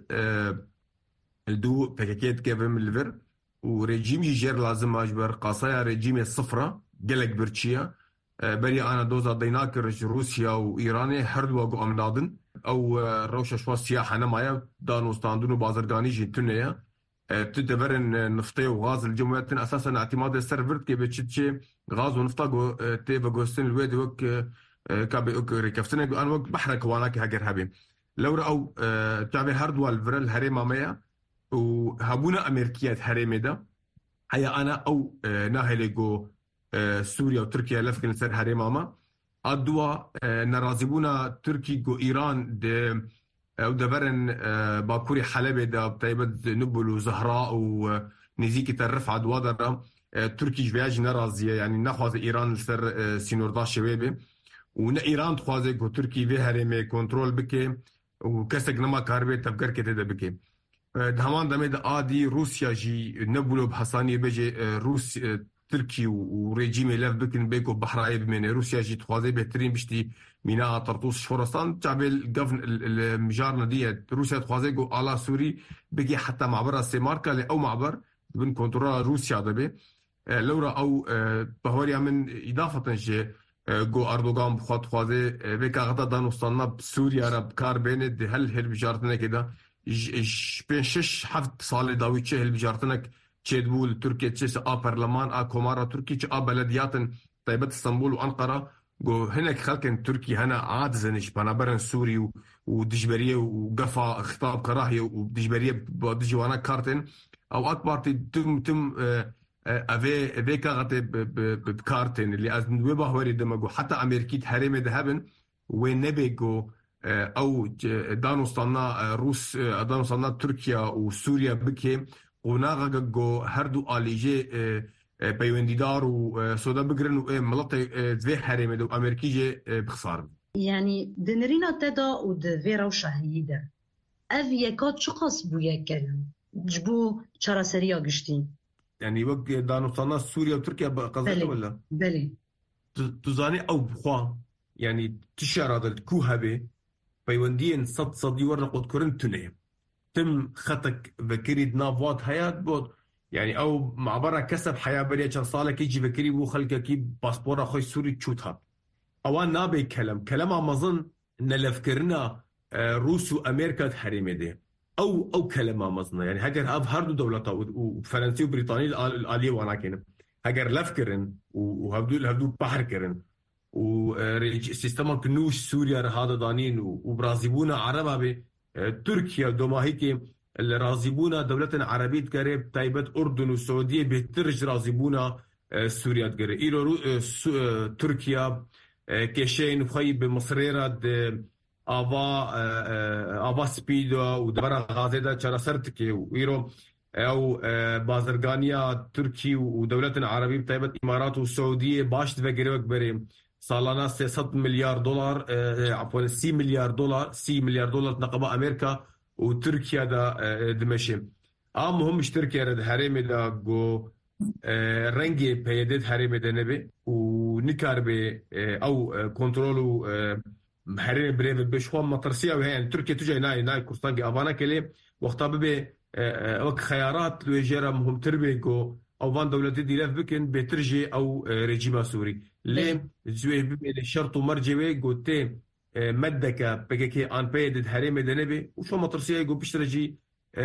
الدو بكاكيت كيفم الفر ورجيم يجير لازم اجبر قاصايا رجيم الصفرة قلق برشيا بري انا دوزا ديناك روسيا وايران هردوا قو امنادن او روشا شوا سياحة نمايا دانوستاندون وبازرگاني جيتونيا تدبرن نفطي وغاز الجمهورية اساسا اعتماد السرفرت كي بتشتشي غاز ونفطا قو تيفا قوستن الويد وك كابي اوك ريكفتنا انا وك بحرك واناكي هاجر هابي لو رأوا تعبي هردوا الفر الهريمة ميا وهابونا أمريكيات هرمي ده هيا أنا أو ناهليجو سوريا وتركيا لفكن سر هرمي ما أدوا نرازبونا تركي جو إيران ده أو دبرن باكوري حلب ده بتايبد نبل وزهراء ونزيكي ترف عدوا ده تركي جبياج نرازية يعني نخواز إيران سر سينوردا شبابي ونا إيران تخوازي جو تركي في هرمي كنترول بكي وكسك نما كاربي تفكر كده بكي دهمان دمید آدی روسیا جی نبولو بحسانی بجی روس ترکی و رژیم لف بکن بیکو بحرائي بمینه روسیا جی تخوازی بهترین بشتی مینا طرطوس شورستان تعبیل گفن المجارنا دیه روسیا تخوازی گو آلا سوری بگی حتی معبر سیمارکا لی او معبر بن کنترول روسیا دبی لورا او بهوریا من اضافتا جی گو اردوغان بخواد خوازی بیکا غدا دانوستاننا بسوریا را بکار بینه ده هل بجارتنه که بين 6-7 صالة داوي تشي البجارتنك تشيدبول تركيا تشيس برلمان كومارا تركي تشي بلديات طيبة اسطنبول وأنقرة جو هناك خلقن تركي هنا عادزنش بنابرن سوري ودجبرية وقفا خطاب كراهية ودجبرية بدجي وانا كارتن أو أكبر تم أفي كاغتي بكارتن اللي أزن ويبا هوري دمجو حتى أمريكي هرمي دهبن وين نبيجو او دانوستانا روس دانوستانا تركيا وسوريا بكي وناغا جو هردو آليجي بيونديدار وسودا بقرن وملطي ذي حريمي دو امريكي جي بخسار يعني دنرينا تدا ودفيرا وشهيدة افيكات شو قص بويا كلام جبو چرا سريا قشتين يعني وقت دانوستانا سوريا وتركيا قصدك ولا؟ بلي تزاني او بخوا يعني تشارة الكوهبي بيوندين صد يورقوا كورنتوني تم خطك فكري نافوات حياة بود يعني او معبرة كسب حياة بريا كان صالك يجي فكري بو خلقه كي باسبورا خوي سوري تشوتها اوان نابي كلام مظن ان لفكرنا روس وامريكا تحريمي دي او كلام مظن يعني هاجر هاردو دولتا وفرنسي وبريطانيا الاليه وانا كين هاجر لفكرن وهبدو بحر كرن وسيستم كنوش سوريا هذا دانين وبرازيبونا عربا ب تركيا دوما هيك اللي رازيبونا دولة عربية قريب تايبت أردن والسعودية بترج رازيبونا سوريا قريب إيرو تركيا كيشين وخي بمصريرة آوا سپید و دبر غازه دا چرسرت که و ایرو او بازرگانیا ترکی و دولت عربی بطيبت امارات و سعودیه باش دفگره وک بریم سالانه 300 مليار دولار عفوا 30 مليار دولار نقبه امريكا وتركيا دا دمشي مهمش تركيا رد حريم دا جو رنگي بيدت حريم دا نبي ونكار بي او كنترولو حريم بريف بشوام مطرسية وهي تركيا تجي ناي كورستانجي افانا كلي وقتا ببي وك خيارات لوجيرا مهم تربي جو او فان دولتي دي لف بكن بترجي او ريجيما سوري ليه زوي ببي شرط مرجوي قلتين مدك بكي ان بيدت حريم دا نبي وشو مطرسية يقول بيشترجي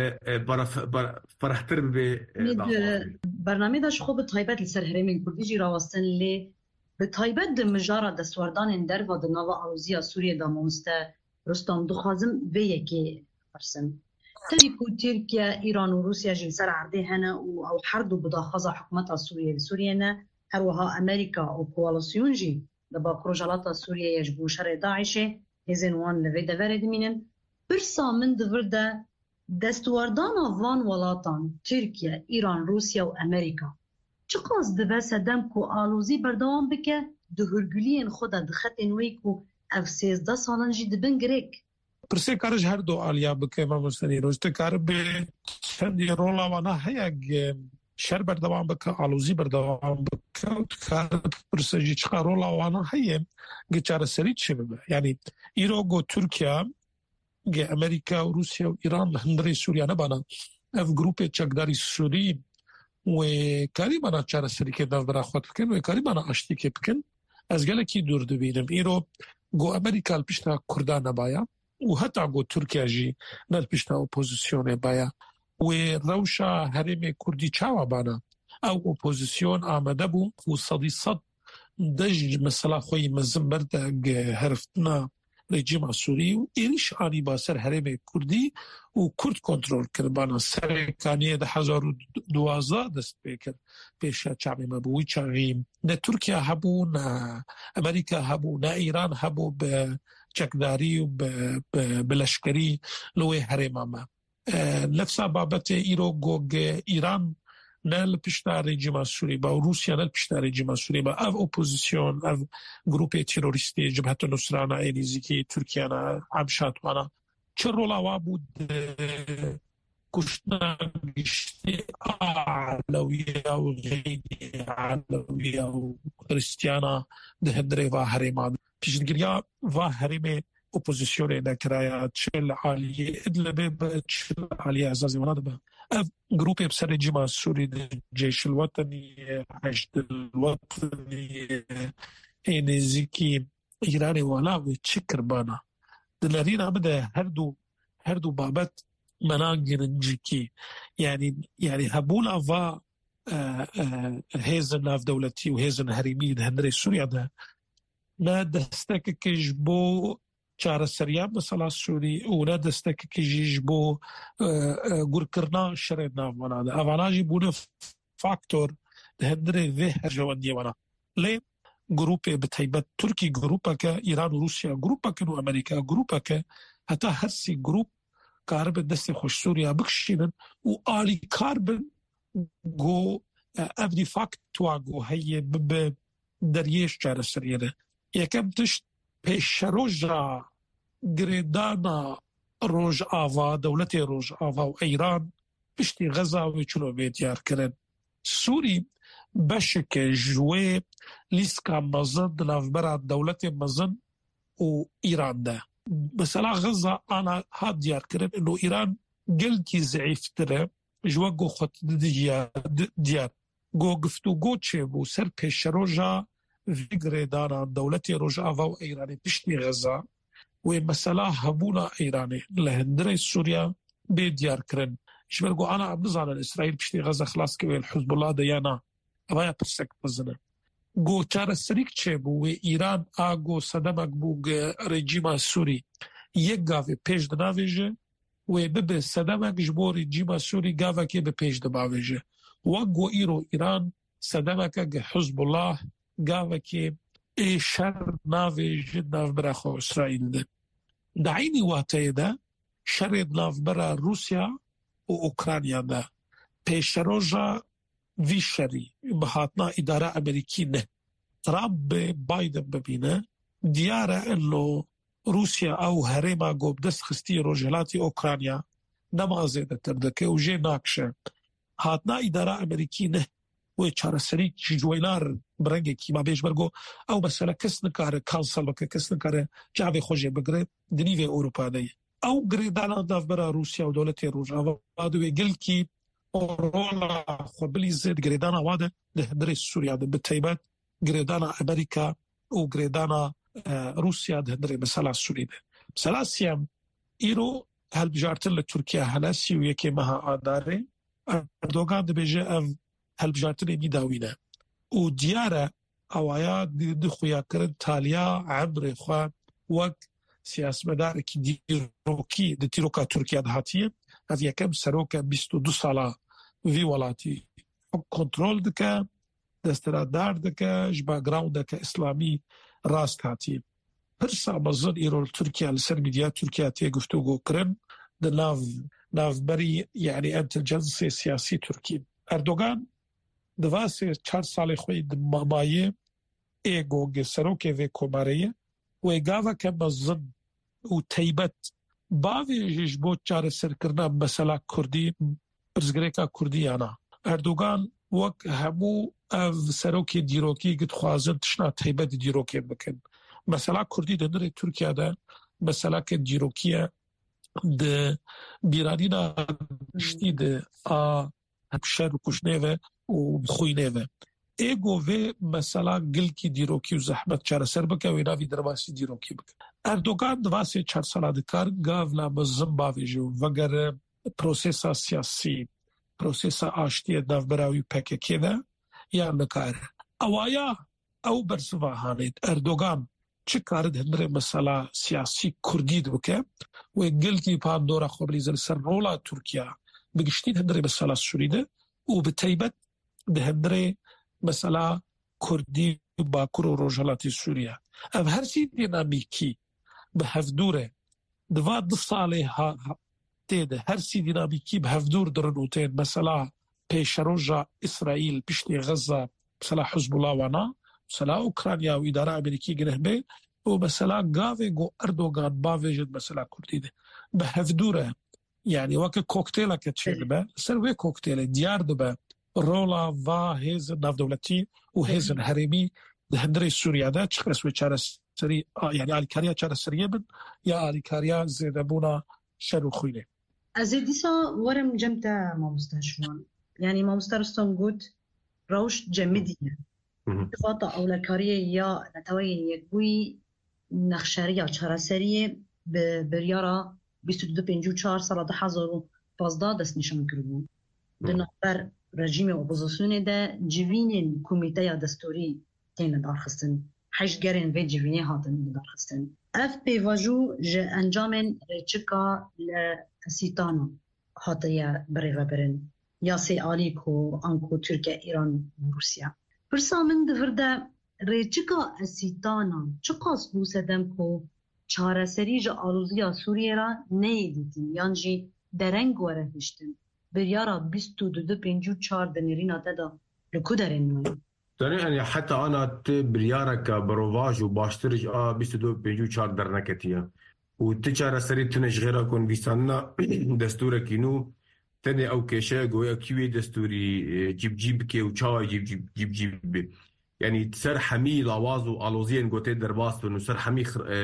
فرحتر به برنامه داش خوب تایبت لسر هرمین کردی جی راوستن لی به تایبت د مجارا دستوردان در و د نوا آلوزیا سوریه دا مونسته رستم دخوازم به یکی فرسن تری کو ترکیه ایران و روسیا جل سر عرضه هنه او حرد و بداخزا حکومت سوریه سوریه نه هر وها امریکا و کوالاسیون جی دبا پروژالات سوریه یجبو شر داعش هزن وان لوی دورد مینن برسا من دورده دستوردان وان ولاتان ترکیه، ایران، روسیا و امریکا چه قاس دبه سدم کو آلوزی بردوام بکه ده هرگولین خود دخطین وی کو اف 13 سالن جی دبن گریک پرسه کارش هر دو آلیا بکه ما مستنی روز تکار به چندی رولا وانا هیگ شر بردوام بکه آلوزی بردوام بکه تکار پرسه جی چقا رولا وانا هیگ گچار سری چه ببه یعنی ایرو گو ترکیه امریکا و روسیا و ایران هندری سوریا نبانا اف گروپ چکداری سوری و کاری بانا چاره سری که دو برا خود بکن و کاری بانا اشتی که بکن از گله کی دور دویدم ایرو گو امریکا الپشتا کردان نبایا و حتی گو ترکیه جی نلپشتا اپوزیسیون بایا و روشا حرم کردی چاوا بانا او اپوزیسیون آمده بو و صد دج مثلا خوی مزم برده هرفتنا رژیم سوری و ایریش آنی با سر حرم کردی و کرد کنترل کرد بانا سر کانیه ده 2012 دست بکر پیش چامی مبوی چاقیم نه ترکیه هبو نه امریکا هبو نه ایران هبو به چکداری و به لشکری لوی حرم ما نفسا بابت ایرو گوگ ایران نل پشتا رژیم سوری با روسیا نل پشتا رژیم سوری با اف اپوزیسیون اف گروپ تروریستی جبهه نصرانه ایریزی که ترکیه نا عبشات وانا چه رولا بود کشتنا گشتی علویه و غیر علویه و کریستیانا ده هندره و حریمان پیشنگیریا و حریم اپوزیسیون نکرایا چل عالیه ادلبه با چل عالیه ازازی وانا ده جروب بسر رژیم سوری جيش الوطني حشد الوطني نزيكي ایرانی والا و چکر بانا دلارین عمده هر دو بابت مناگرنجی کی یعنی هبولا و هیزن ناف دولتی و هیزن حریمی ده هندره سوریا ده نا دستک کش بو چاره سریان مثلا سوری و نه دسته که جیج بو گرکرنا شرط نافمانا ده اواناجی بونه فاکتور ده هندره ده هر جواندی وانا لی گروپ بتایبت ترکی گروپا که ایران و روسیا گروپا که و امریکا گروپا که حتی هر سی گروپ کارب دست خوش سوریا بکشینن و آلی کاربن گو افدی فاکتوا گو هی بب دریش چاره سریانه یکم تشت پیش روژا گریدانا روژ آوا دولت روژ آوا و ایران پشتی غزا و چلو بیدیار کرن سوری بشک جوه لیسکا مزن دلافبرا دولت مزن و ایران ده مثلا غزا انا ها دیار کرن انو ایران گلتی ضعیف تره جوه گو خود دیار گو گفتو گو چه بو سر پیش روژا گریدانا دولت روژ آوا و ایرانی پشتی غزا و مثلا هبونا ایرانی لهندره سوریا بیدیار کرن شبرگو انا بنزان اسرائیل پشتی غزا خلاص که الحزب الله دیانا اویا پرسک بزنه گو چاره سریک چه بو و ایران آگو صدمک بو رژیم سوری یک گاوه پیش دناویجه و ببه صدمک جبو رژیم سوری گاوه که به پیش دناویجه و گو ایرو ایران صدمک حزب الله گاوه که شر ناویجه ناو براخو اسرائیل ده دعيني واتيدا شرد نافبرا روسيا وأوكرانيا دا پیشروجا ویشری بهاتنا إدارة أمريكي نه ترامب بايدن ببینه دیاره انه روسيا او هريما قوب دست خستي روجهلاتي أوكرانيا نما زيادة تردكي وجي ناكشه هاتنا إدارة أمريكي نه وچارەسەری جوێنار برەنگێکی ما بێژ بەرگۆ ئەو مەسەلە کەس نکارە کانسەڵ بکە کەس نکارە جاوێ خۆشێ بگرێت دنیوێ ئەوروپانەیە ئەو گرێدانان ناوبەرە رووسیا و دەوڵەتی ڕۆژاوا دوێ گەلکی ڕۆڵا خۆبلی زێت گرێدانە وادە لە هەندێک سووریا بتەیبەت گرێدانە ئەمریکا و گرێدانە رووسیا هەندێک مەسەلا سووریدە مەسەلا سیام ئیرۆ هەڵبژارتن لە تورکیا هەلاسی و یەکێ مەها ئادارێ ئەردۆغان دەبێژە ئەم هەڵبژارتنی میداوینە و دیارە ئەوایە دخویاکردن تالیا عەمرێ خوا وەک سیاسمەدارێکی دیرۆکی دتیرۆکا تورکیا دەهاتیە ئەڤ یەکەم سەرۆکە 22 ساڵە وی وڵاتی کۆنترۆل دکە دەستەرادار دکە ژ باگراوندەکە ئیسلامی ڕاست هاتی پرسا مەزن ئیرۆ تورکیا لەسەر میدیا تورکیا تێ گفتوگۆکردن ناوبەری یعنی ئەنتلیجەنسی سیاسی تورکی ئەردۆغان دواسه 4 سال خوی مامایه ایگو سروکه و کماره و ایگاوا که مزن و تیبت باویش بو چاره سر کرنا مثلا کردی برزگریکا کردی آنا اردوغان وک همو سروکه دیروکی گد خوازن تشنا تیبت دیروکی بکن مثلا کردی دنر ترکیه ده مثلا که دیروکیه ده بیرانینا شتی ده هبشر و کشنه و بخوینه ایگو و مثلا گلکی دیروکی و زحمت چاره سر بکه و ناوی درواسی دیروکی بکه اردوغان دواسی 4 سالا دکار گاو لامزم باویجو وگر پروسیسا سیاسی پروسیسا آشتی نافبراوی پککی ده یا نکاره اوایا او برزواهانید اردوغان چه کارد هندره مثلا سیاسی کردی بکه و گلکی پاندورا خبریزن سر رولا ترکیه بگشتین هندره مثلا سوریده و بتیبت ده هندره مثلا کردی باکر و روجهلاتی سوریا او هر سی دینامیکی به هفدوره 2 ساله تیده هر سی دینامیکی به هفدور درنوتین مثلا پیش روجا اسرائیل پشتی غزه مثلا حزب الله وانا مثلا اوکرانیا و اداره امریکی گنه به و مثلا گاوه گو اردوغان باویجد مثلا کردی ده به هفدوره يعني وك كوكتيلا كتشيلبه سروي كوكتيل ديار دبه رولا و هيز ناف دولتي و هيز هرمي دهندري سوريا ده تشخص وچارس سري يعني الكاريا چارس سريه بن يا الكاريا زيدبونا شرو خويله ازيديسا ورم جمتا ما مستشفون يعني ما مسترستم قد روش جمديه فاطا او الكاريا يا نتوين يقوي نخشاريا چارس سريه بريارا 22-54 سال ده حضرو پازده دست نشان کردن دنابر رژیم اپوزیسیون ده جوین کمیته دستوری تین دارخستن 8 گرن و جوینه هاتن دارخستن اف پیواجو جه انجامن ریچکا لسیتانا هاتیه بری و برن یا سی آلیکو انکو ترکیه ایران روسیا پرسا من دفرده ریچکا اسیتانا چه قاس بو سدم کو چاره سری جا آلوزیا سوریه را نیدیدین یان جی درنگ وره هشتن بریارا 22-54 دنیرین آتا دا لکو درن نوی يعني حتى أنا بريارك بروفاج وباشترج 22-54 درنكتيا وتجارة سري تنش غيرها كون بيسانا دستورك ينو تاني أو كيشا قوية كيوي دستوري جيب كي وشاي جيب يعني تسر حمي لوازو ألوزين قوتي درباس بنو سر حمي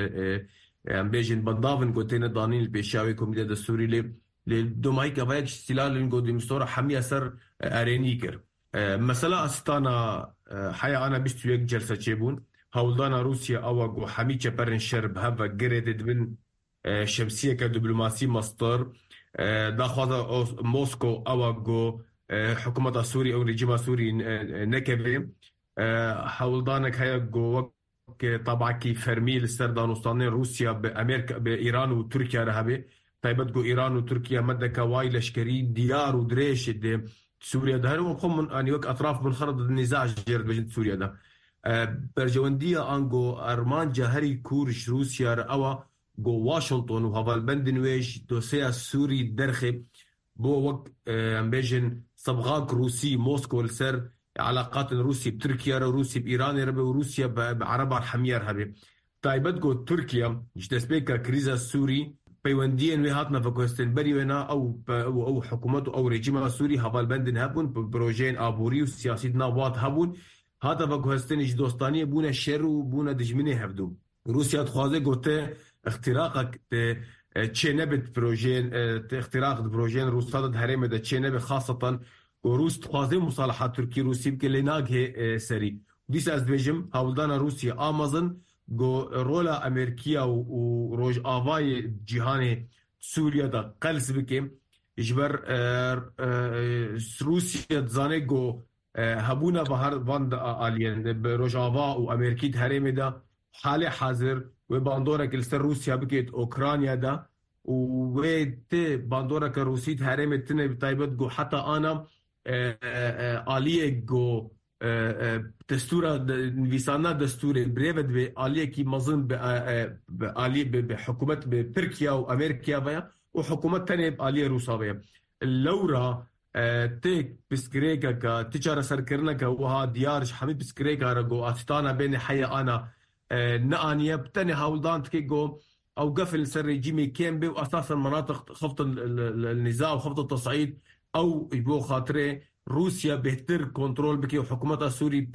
بيجن بندافن قوتي ندانين البيشاوي كوميديا دستوري لدوماي كفايك استلال قوتي مستورة حمي أسر أرينيكر مثلا أستانا حيا أنا بيستو يك جلسة چيبون هولدانا روسيا أواقو حمي چپرن شرب هفا قريدد من شمسية كدبلوماسي مصدر داخوضا موسكو أواقو حكومة سوري أو رجيم سوري نكبه هولدانك هيا قو طبعا كي فرمي للسردانوستانين روسيا بأمريكا بإيران وتركيا رهبه طيبت قو إيران وتركيا مدكا واي لشكري ديار ودريش دي سوريا ده هو قوم أن يوك أطراف منخرط النزاع جرد بجنة سوريا ده برجواندية أنجو أرمان جاهري كورش روسيا رأوا جو واشنطن وهافالبند نويش دوسيا سوري درخي بو وقت امبيجن صبغاك روسي موسكو السر علاقات روسي بتركيا وروسي بإيران ربي وروسيا بعربها الحمير هبي تايبت جو تركيا جتسبيكا كريزا سوري بيونديا وهاتنا فكوستن بريونا او حكومته او ريجيم سوري هافالبند هبون بروجين ابوري وسياسي نوات هبون هذا فكوستن دوستانيه بونا شر وبونا دجمني هفدو روسيا تخوازه قوته اختراقك تشينبت بروجين اختراق بروجين روسيا هرمه ده تشينب خاصه وروس تخوازه مصالحات تركي روسي بكليناغ سري ديس از بيجم هاولدانا روسيا امازون جو رولا امريكا وروج افاي جهان سوريا دا قلس بكم يجبر روسيا تزانه جو هبونا بهر باند الين بروج افا وامريكا هرمه ده حاله حاضر وباندورا كلسر روسيا بكيت اوكرانيا دا وويت باندورا كروسيت هرمه تنه بتايبت جو حتى انا آلیه گو دستور نویسانه دستور بریود به آلیه کی مزن به آلیه به حکومت به ترکیه و امریکا و حکومت تنه آلیه روسا ویا لورا تك بسكريكا كتجارة سركرنا كوها ديارش حميد بسكريكا رجو أتستانا بين حياة أنا نأنية بتاني هولدان تكيجو أو قفل سر رجيمي كيمبي وأساسا مناطق خفض النزاع وخفض التصعيد أو يبو خاطره روسيا بهتر كنترول بكي وحكومة سوري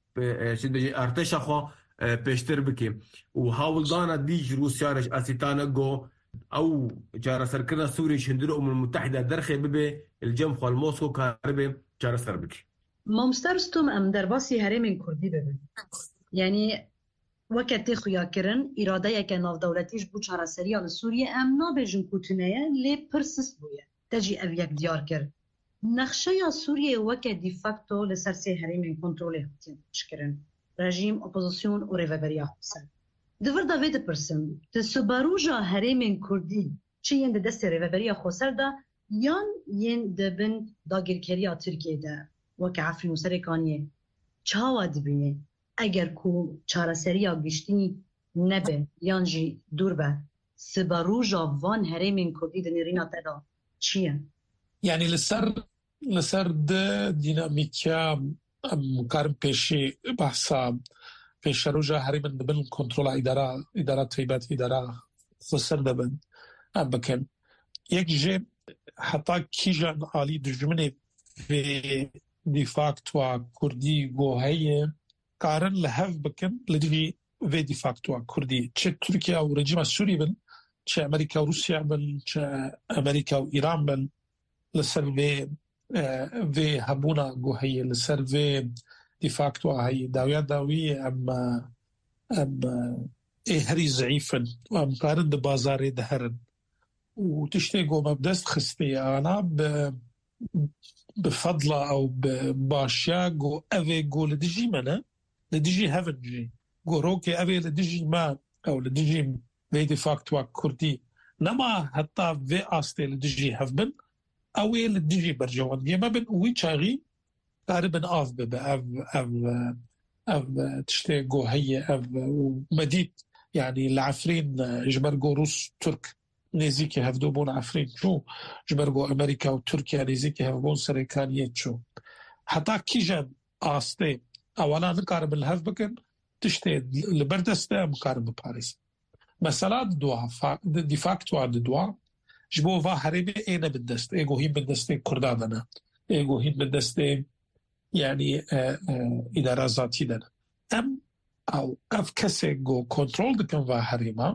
ارتشا خو بهتر بكي وهولدانا ديج روسيا رش أسيتانا جو أو جارة سركرنا سوري شندرو أمم المتحدة درخي ببي الجمخ والموسكو كاربي جارة سربكي ما مسترستم أم درباسي هرمين كردي ببي يعني وقتی خویا کرن اراده که ناف دولتیش بو چهار سریال سوریه ام نابجن کوتنه لی پرسس بویه تجی او یک دیار کرد نقشه یا سوریه وقت دیفاکتو لسر سه هرمین کنترول هاتین شکرن رژیم اپوزیسیون و ریوبریا حسن دور داوید پرسم تسباروجا هرمین کردی چی ین دست ریوبریا خوسر دا یان ین دبن داگیرکریا ترکیه دا وقت عفرین و سرکانیه چاوا دبینه اگر کو چارەسەریya گشتنی nebe yan jî dûr be sibaroja van herêmên Kurdî di nêrîna te da çi ye? Yani li ser di dînamîkiya em karin pêşî behsa pêşeroja herêmin dibin kontrola îdara taybet îdara xweser dibin em bikin. Yek jê heta kîjan alî dijminê vê dîfaktuwa Kurdî goheye کارن لحاف بکن لدیوی و دیفاکتوا کردی چه ترکیه و رژیم سوری بن چه امریکا و روسیه بن چه امریکا و ایران بن لسر و هبونا گوهی لسر و دیفاکتوا هی داوی ام هری ضعیفن و ام کارن د بازار دهرن و تشتی گو مبدست خستی انا بفضل او باشیا گو اوه گو لدیجی منه لديجي هافنجي غوروكي أبي لديجي ما أو لديجي فيدي فاكتوا كردي نما حتى في أصلي لديجي هافبن أو لديجي برجوان جيما بن ويشاغي قاربن أف ببا أف تشتي جو هي أف ومديد يعني العفرين جبرجو روس ترك نزيكي هفدوبون عفرين شو جبرجو أمريكا وتركيا نزيكي هفبون سريكانية شو حتى كيجان أصلي اولا نقارب الهف بكن تشتي لبردسته مقارب باريس مثلا ديفاكتو عند دوا جبو فا هربي اين بالدست ايغو هين بالدست كردادنا ايغو هين بالدست يعني اداره ذاتي دنا ام او اف كسي جو كنترول دكن فا هريما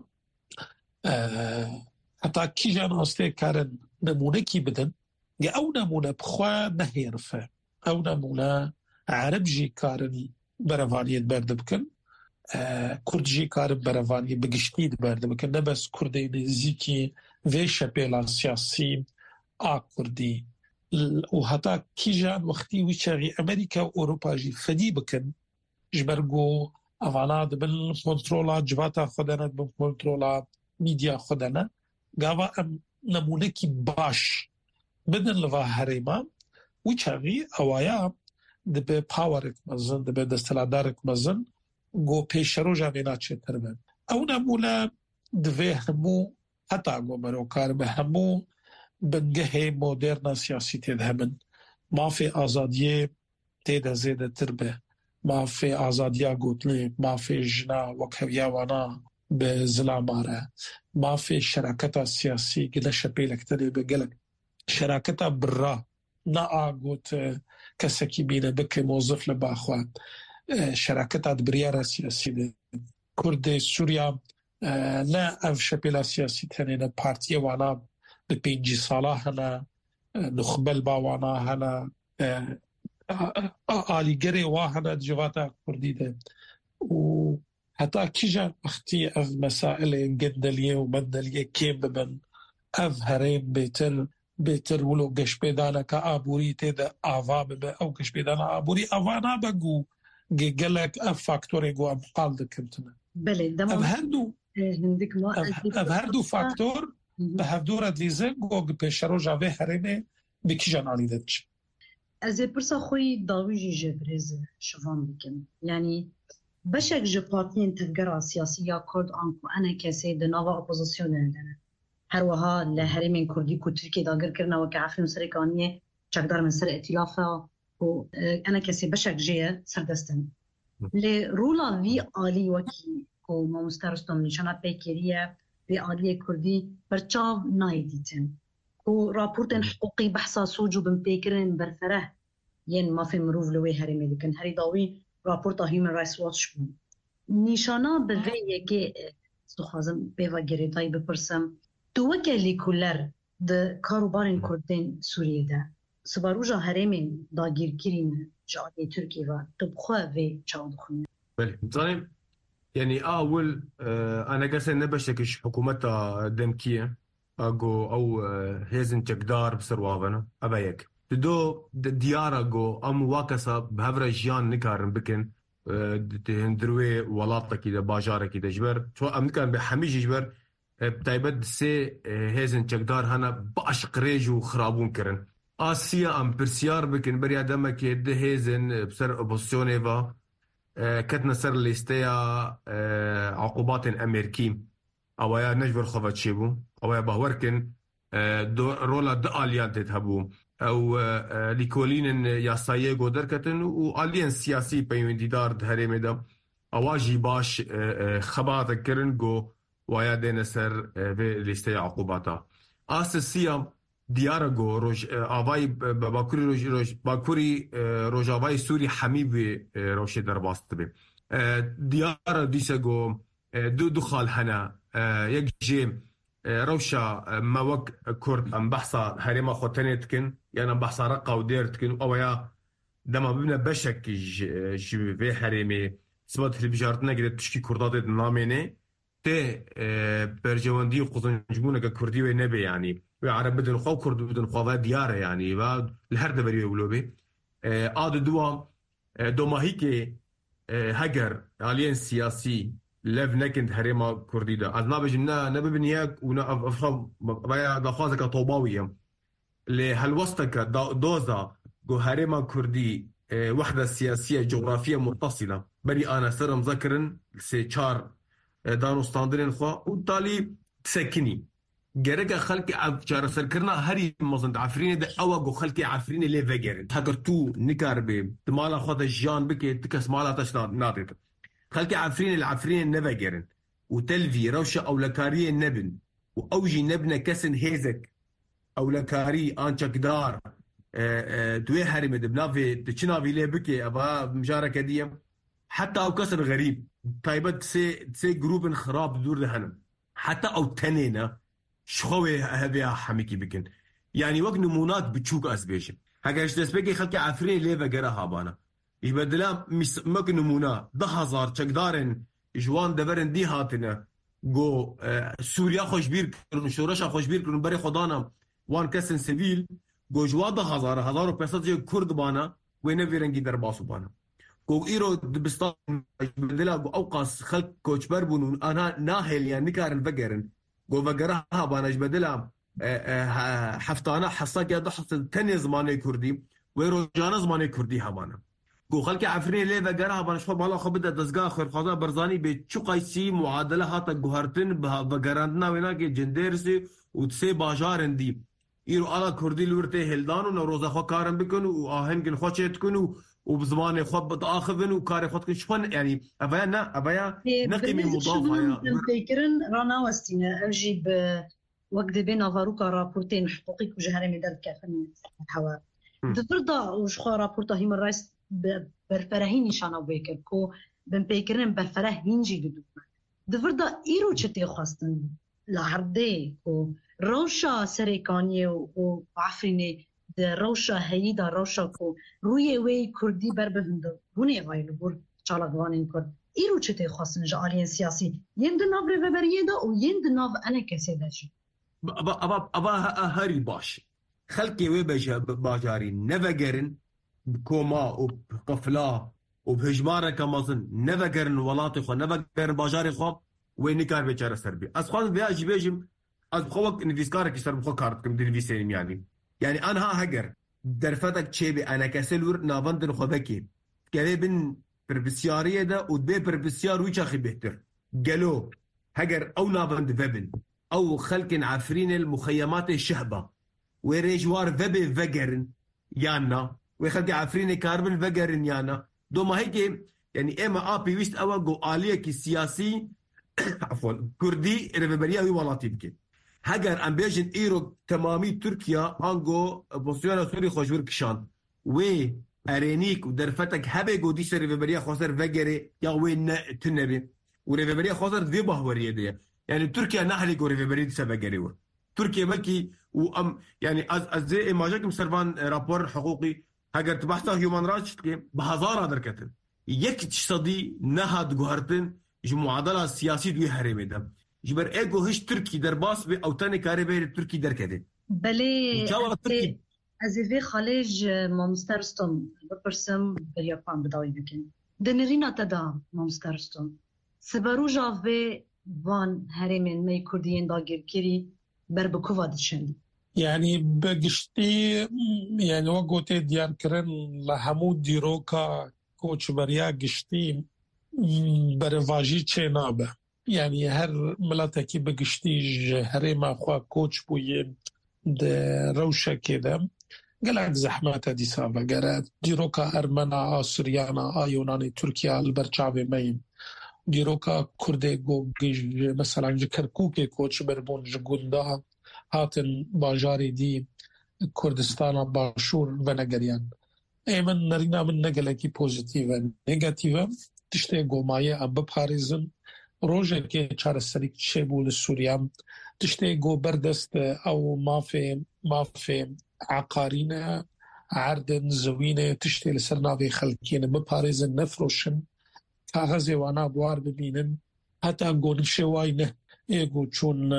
حتى كيجان اصلي كارن نمونه كي بدن او نمونه بخوا نهيرفه او نمونه عرب جي كارن برافانية برد بكن كرد جي كارن برافانية بقشتيد برد بكن نبس كردي نزيكي في شبيلا سياسي كردي وحتى كيجان وقتي ويشاغي أمريكا وأوروبا جي فدي بكن جبرقو أفانات بالكنترولات جباتا خدنا بالكنترولات ميديا خدنا قاوا أم نمونكي باش بدن لفا هريما ويشاغي أوايا دبه پاورک مزن دبه دستلادارک مزن گو پیشروجا مینا چه تربن او نمونه دوی همو حتا گومروکار به همو بنگه مدرن سیاسی تید همن مافی آزادی تید زیده تربه مافی آزادیا گوتلی مافی جنا وکهویا وانا به زلاماره مافی شراکت سیاسی گله شپیلکتری به گلک شراکت برا نا آگوت کسکی بینه بکی موظف لباخوان شراکت دبریار سیاسی ده کرد سوریا نه اف شپیل سیاسی تنین پارتی وانا به 5 ساله هنه نخبل با وانا هنه آلیگری واهنه جواتا کردی ده و حتی کیجا اختی اف مسائل گندلیه و مندلیه کیم ببن اف هرین بیتر ولو گش پیدانه که آبوری تیده آوا ببه او گش پیدانه آبوری آوانا بگو گلک اف فاکتوری گو ام قال دکمتنه بله اف هر دو فاکتور به هفدور ادلیزه گو پیشرو جاوه هرینه بکی جانالی دچ از پرسا خوی داویجی جبرز شوان بکن یعنی بشک جپاتین تفکر سیاسی یا کرد آنکو انا کسی دناوا اپوزیسیون دنه هر وها لهرمین کردی کو ترکیه داگر کرنا و که عفن سرکانیه چقدر من سر ائتلافه و انا کسی بشک جیه سردستن لی رولا وی آلی وکی کو ما مسترستم نشانه پیکریه وی آلی کردی برچاو نایدیتن و راپورتن حقوقی بحثا سوجو بن پیکرن برفره ین ما فی مروف لوی هرمی لکن هری داوی راپورتا هیومن رایتس واچ بون نشانه به وی که سخوازم بیوا گریتایی بپرسم تو وکلی کلر ده کاروبارن کردین سوریه ده سباروجا هرمین داگیر کرین جاده ترکیه و تبخواه وی چاو دخونه بله زانیم يعني أول أنا قاسي نبشكش حكومتها دمكية أو هيزن تقدار بسروابنا أبايك دو ديارة جو أم واكسا بهفرة جيان نكارن بكن تهندروي ولاتك كده باجارة كده جبر شو أم نكارن بحميج جبر بتايبت سي هيزن تقدار هنا باش قريجو خرابون كرن آسيا أم برسيار بكن بريا دمك يد هيزن بسر أبوزيوني فا كتنا سر ليستيا عقوبات أمريكي أو يا نجبر خفت شيبو أو يا بهوركن رولا داليان تتهبو أو ليكولين يا سايغو دركتن وآليان سياسي بيوندي دار دهري ميدا أواجي باش خبات كرن جو ويا دين سر في ليستيا عقوباتا أساسيا ديارغو روج آوای باکوری روج آوای سوری حمیب روش درباست به دیار دیسگو دو خال هنا یک جیم روشا موک کرد ام بحثا هرما خوتنت کن یعنی بحثا رقا و دیرت کن او یا دما ببینه بشک جوی هرمی سبات تلفزیونات نگیرد تشکی کردات نامینه ته برجواندی قزنجمونه که کردی و نبی یعنی عرب بدن خو كرد بدن خو دياره يعني و الهرده بري ولوبي اد دو ما هيك هاجر الين سياسي لف نكند هريما كرديدا از نابجنا نببنياك ونا افهم بايا دخازك طوباويه لهالوسطك دوزا جو هريما كردي وحده سياسيه جغرافيه متصله بري انا سر مذكرن سي 4 دانو ستاندرين خو وتالي تسكني جرجع خلق عفجار سركرنا هري مزند عفرين ده أوجو خلق عفرين اللي فجرن هكر تو نكاربي تمالا خد الجان بكي تكس مالا تشناد نادت خلق عفرين العفرين نفجرن وتلفي روشة أو لكارية نبن وأوجي نبنة كسن هيزك أو لكاري أنشك دار دوي هري مدبنا في تشنا في ليه بكي أبا مجارك ديم حتى أو كسر غريب طيبت سي جروب خراب دور دهنم حتى أو تنينه شخوي هذا حميكي بكن يعني وقت نمونات بتشوك أسبيش هكاش تسبيكي خلك عفرين ليفا جراها بانا يبدلا مك نمونا ده هزار تقدرن جوان دبرن دي هاتنا جو سوريا خوش بير كرن شورشا خوش بير كرن بري خدانا وان كسن سبيل جو جوا ده هزار وبسات كرد بانا وين فيرنجي درباسو بانا جو إيرو دبستان بدلا أوقاس خلق كوتش بربون أنا ناهل يعني نكارن فجرن جو فجرها بانج بدلا حفتانا حصاك يا ضحص تاني زماني كردي ويرو جانا زماني كردي همانا گو خلک عفرین لی و گره بانش خو بالا خو بده دزگاه خیرخوازا برزانی به چو قایسی معادله هاتا گوهرتن و گراندنا وینا که جندرسی و تسه باجارن دی ایرو آلا کردی لورته هلدان و نوروزا خو کارن بکن و آهنگن خو چیت کن و بزمان خود بتآخذن و کار خود کن شپن يعني أبايا نقيم مضافة يا فكرن رانا وستينا أجي بوقت بين أفاروكا رابورتين حقوقي وجهري مدال كافن الحوار دفرضا وشخوا رابورتا هيم الرئيس برفرهين شانا وبيكر كو بنبيكرن برفرهين جي دوما دفرضا إيرو تشتي خواستن لعرضي كو روشا سريكاني وعفريني روشا هيدا روشا كو روی وی کردی بر بهنده بونه غایل بور چالقوانین کرد ایرو چته خواستن جالین سیاسی یند ناو ریوبریه دا و یند ناو انا کسی داشت ابا هری باش خلقی وی بجا باجاری نفقرن بكوما وبقفلا وبهجمارة كمازن نفقرن ولاتي خو نفقرن باجاري خو وين كار بيچاره سربي از خواست بياجي بيجم از بخوك نفيسكارك يسر بخو كارتكم دنفيسين يعني أنا ها هجر درفتك شيء أنا كسلور نافندن خبكي كذا بن بربسيارية ده ودبي بربسيار ويش أخي بهتر قالوا هجر أو نافند فبن أو خلق عفرين المخيمات الشهبة ورجوار فبي فجرن يانا وخلق عفرين كاربن فجرن يانا دو ما هيك يعني إما أبي ويست أو جو عليك السياسي عفوا كردي رفبريا ويوالاتي بكي هجر أمبيجن إيرو تمامي تركيا أنجو بوسيانا سوري خوشور كشان وي أرينيك ودرفتك هبه جودي سر رفبريا خسر فجري يا وين تنبي ورفبريا خسر ذي بهورية دي يعني تركيا نحلي جو رفبريا سبجري ور تركيا ملكي وأم يعني از زي إماجك مسرفان رابور حقوقي هجر تبحثه هيومن رايتس بهزار دركتن يكتش صدي نهاد جوهرتن معادلة سياسية دوی هرمه ده جبر ایگو هش ترکی در باس به اوتان کاری به ترکی در کده بله از وی خالج مامسترستون بپرسم بریاپان بداوی بکن دنرینا تدا مامسترستون سبروجا و وان هرمن می کردین داگیر کری بر بکووا دشند يعني بقشتي يعني وقت ديار كرن لهمود ديروكا كوتش بريا قشتي برواجی چه نابه یعنی هر ملتکی بگشتی هرما خواه کوچ بویم ده روشه که ده قلعت زحمت دیسا وگرد دیروکا ارمنا سوریانا یونانی ترکیا البرچاوی میم دیروکا کرده گو مثلا کرکوک کوچ بربون جگونده هاتن باجاری دی کردستان باشور و نگریان ایمن نرینا من نگلکی پوزیتیو و نگاتیو تشته گومایه ام بپاريزن روجه که چار سریک چه بول سوریا تشته گو بردست او مافي عقارینه عردن زوینه تشته لسرناوی خلکین بپاريزن نفروشن کاغذ وانا بوار ببینن حتی گو نشواینه ایگو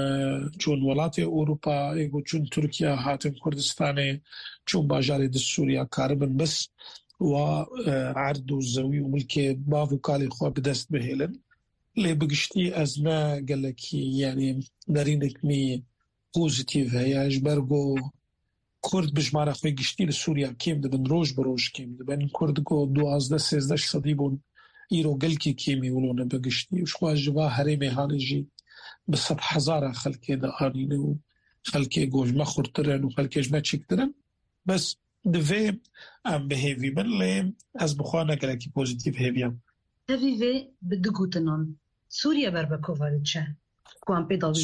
چون ولات اوروپا ایگو چون ترکیا هاتن کردستانه چون باجاری د سوریا کاربن بس و عرض و زوی و ملکی باو کالی خواه بدست بهیلن لی بگشتی از ما گلکی یعنی نرینک می پوزیتیو هیاش برگو کرد بجماره خواه گشتی لسوریا کم دبن روش بروش کم دبن کرد گو 12-13 صدی بون ایرو گلکی کمی ولونه بگشتی وش خواه جوا هرمی هانی جی بسط هزار خلکی دا آنینه و خلکی گوش ما خورترن و خلکیش ما چکترن بس دوی ام بهیوی من لی از بخواه نگلکی پوزیتیو هیویم هیوی بدگوتنان سوریا بر بکووارد چه؟ کوام پیداوی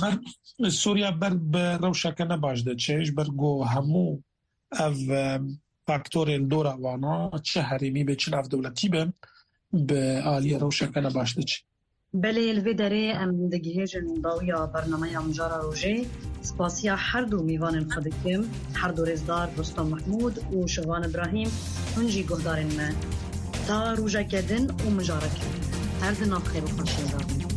سوریا بر روشکه نباشده چهش برگو همو او فاکتور الدور وانا چه حریمی به چه اف دولتی بم به آلی روشکه نباشده چه بله الوی داره ام دگیه جنونداویا برنامه امجارا روژه سپاسیا هر دو میوان خودکیم هر دو رزدار رستم محمود و شوان ابراهیم هنجی گهدارن من تا روژه کدن و مجارا کدن هر دو ناف خیر و خوشی دارم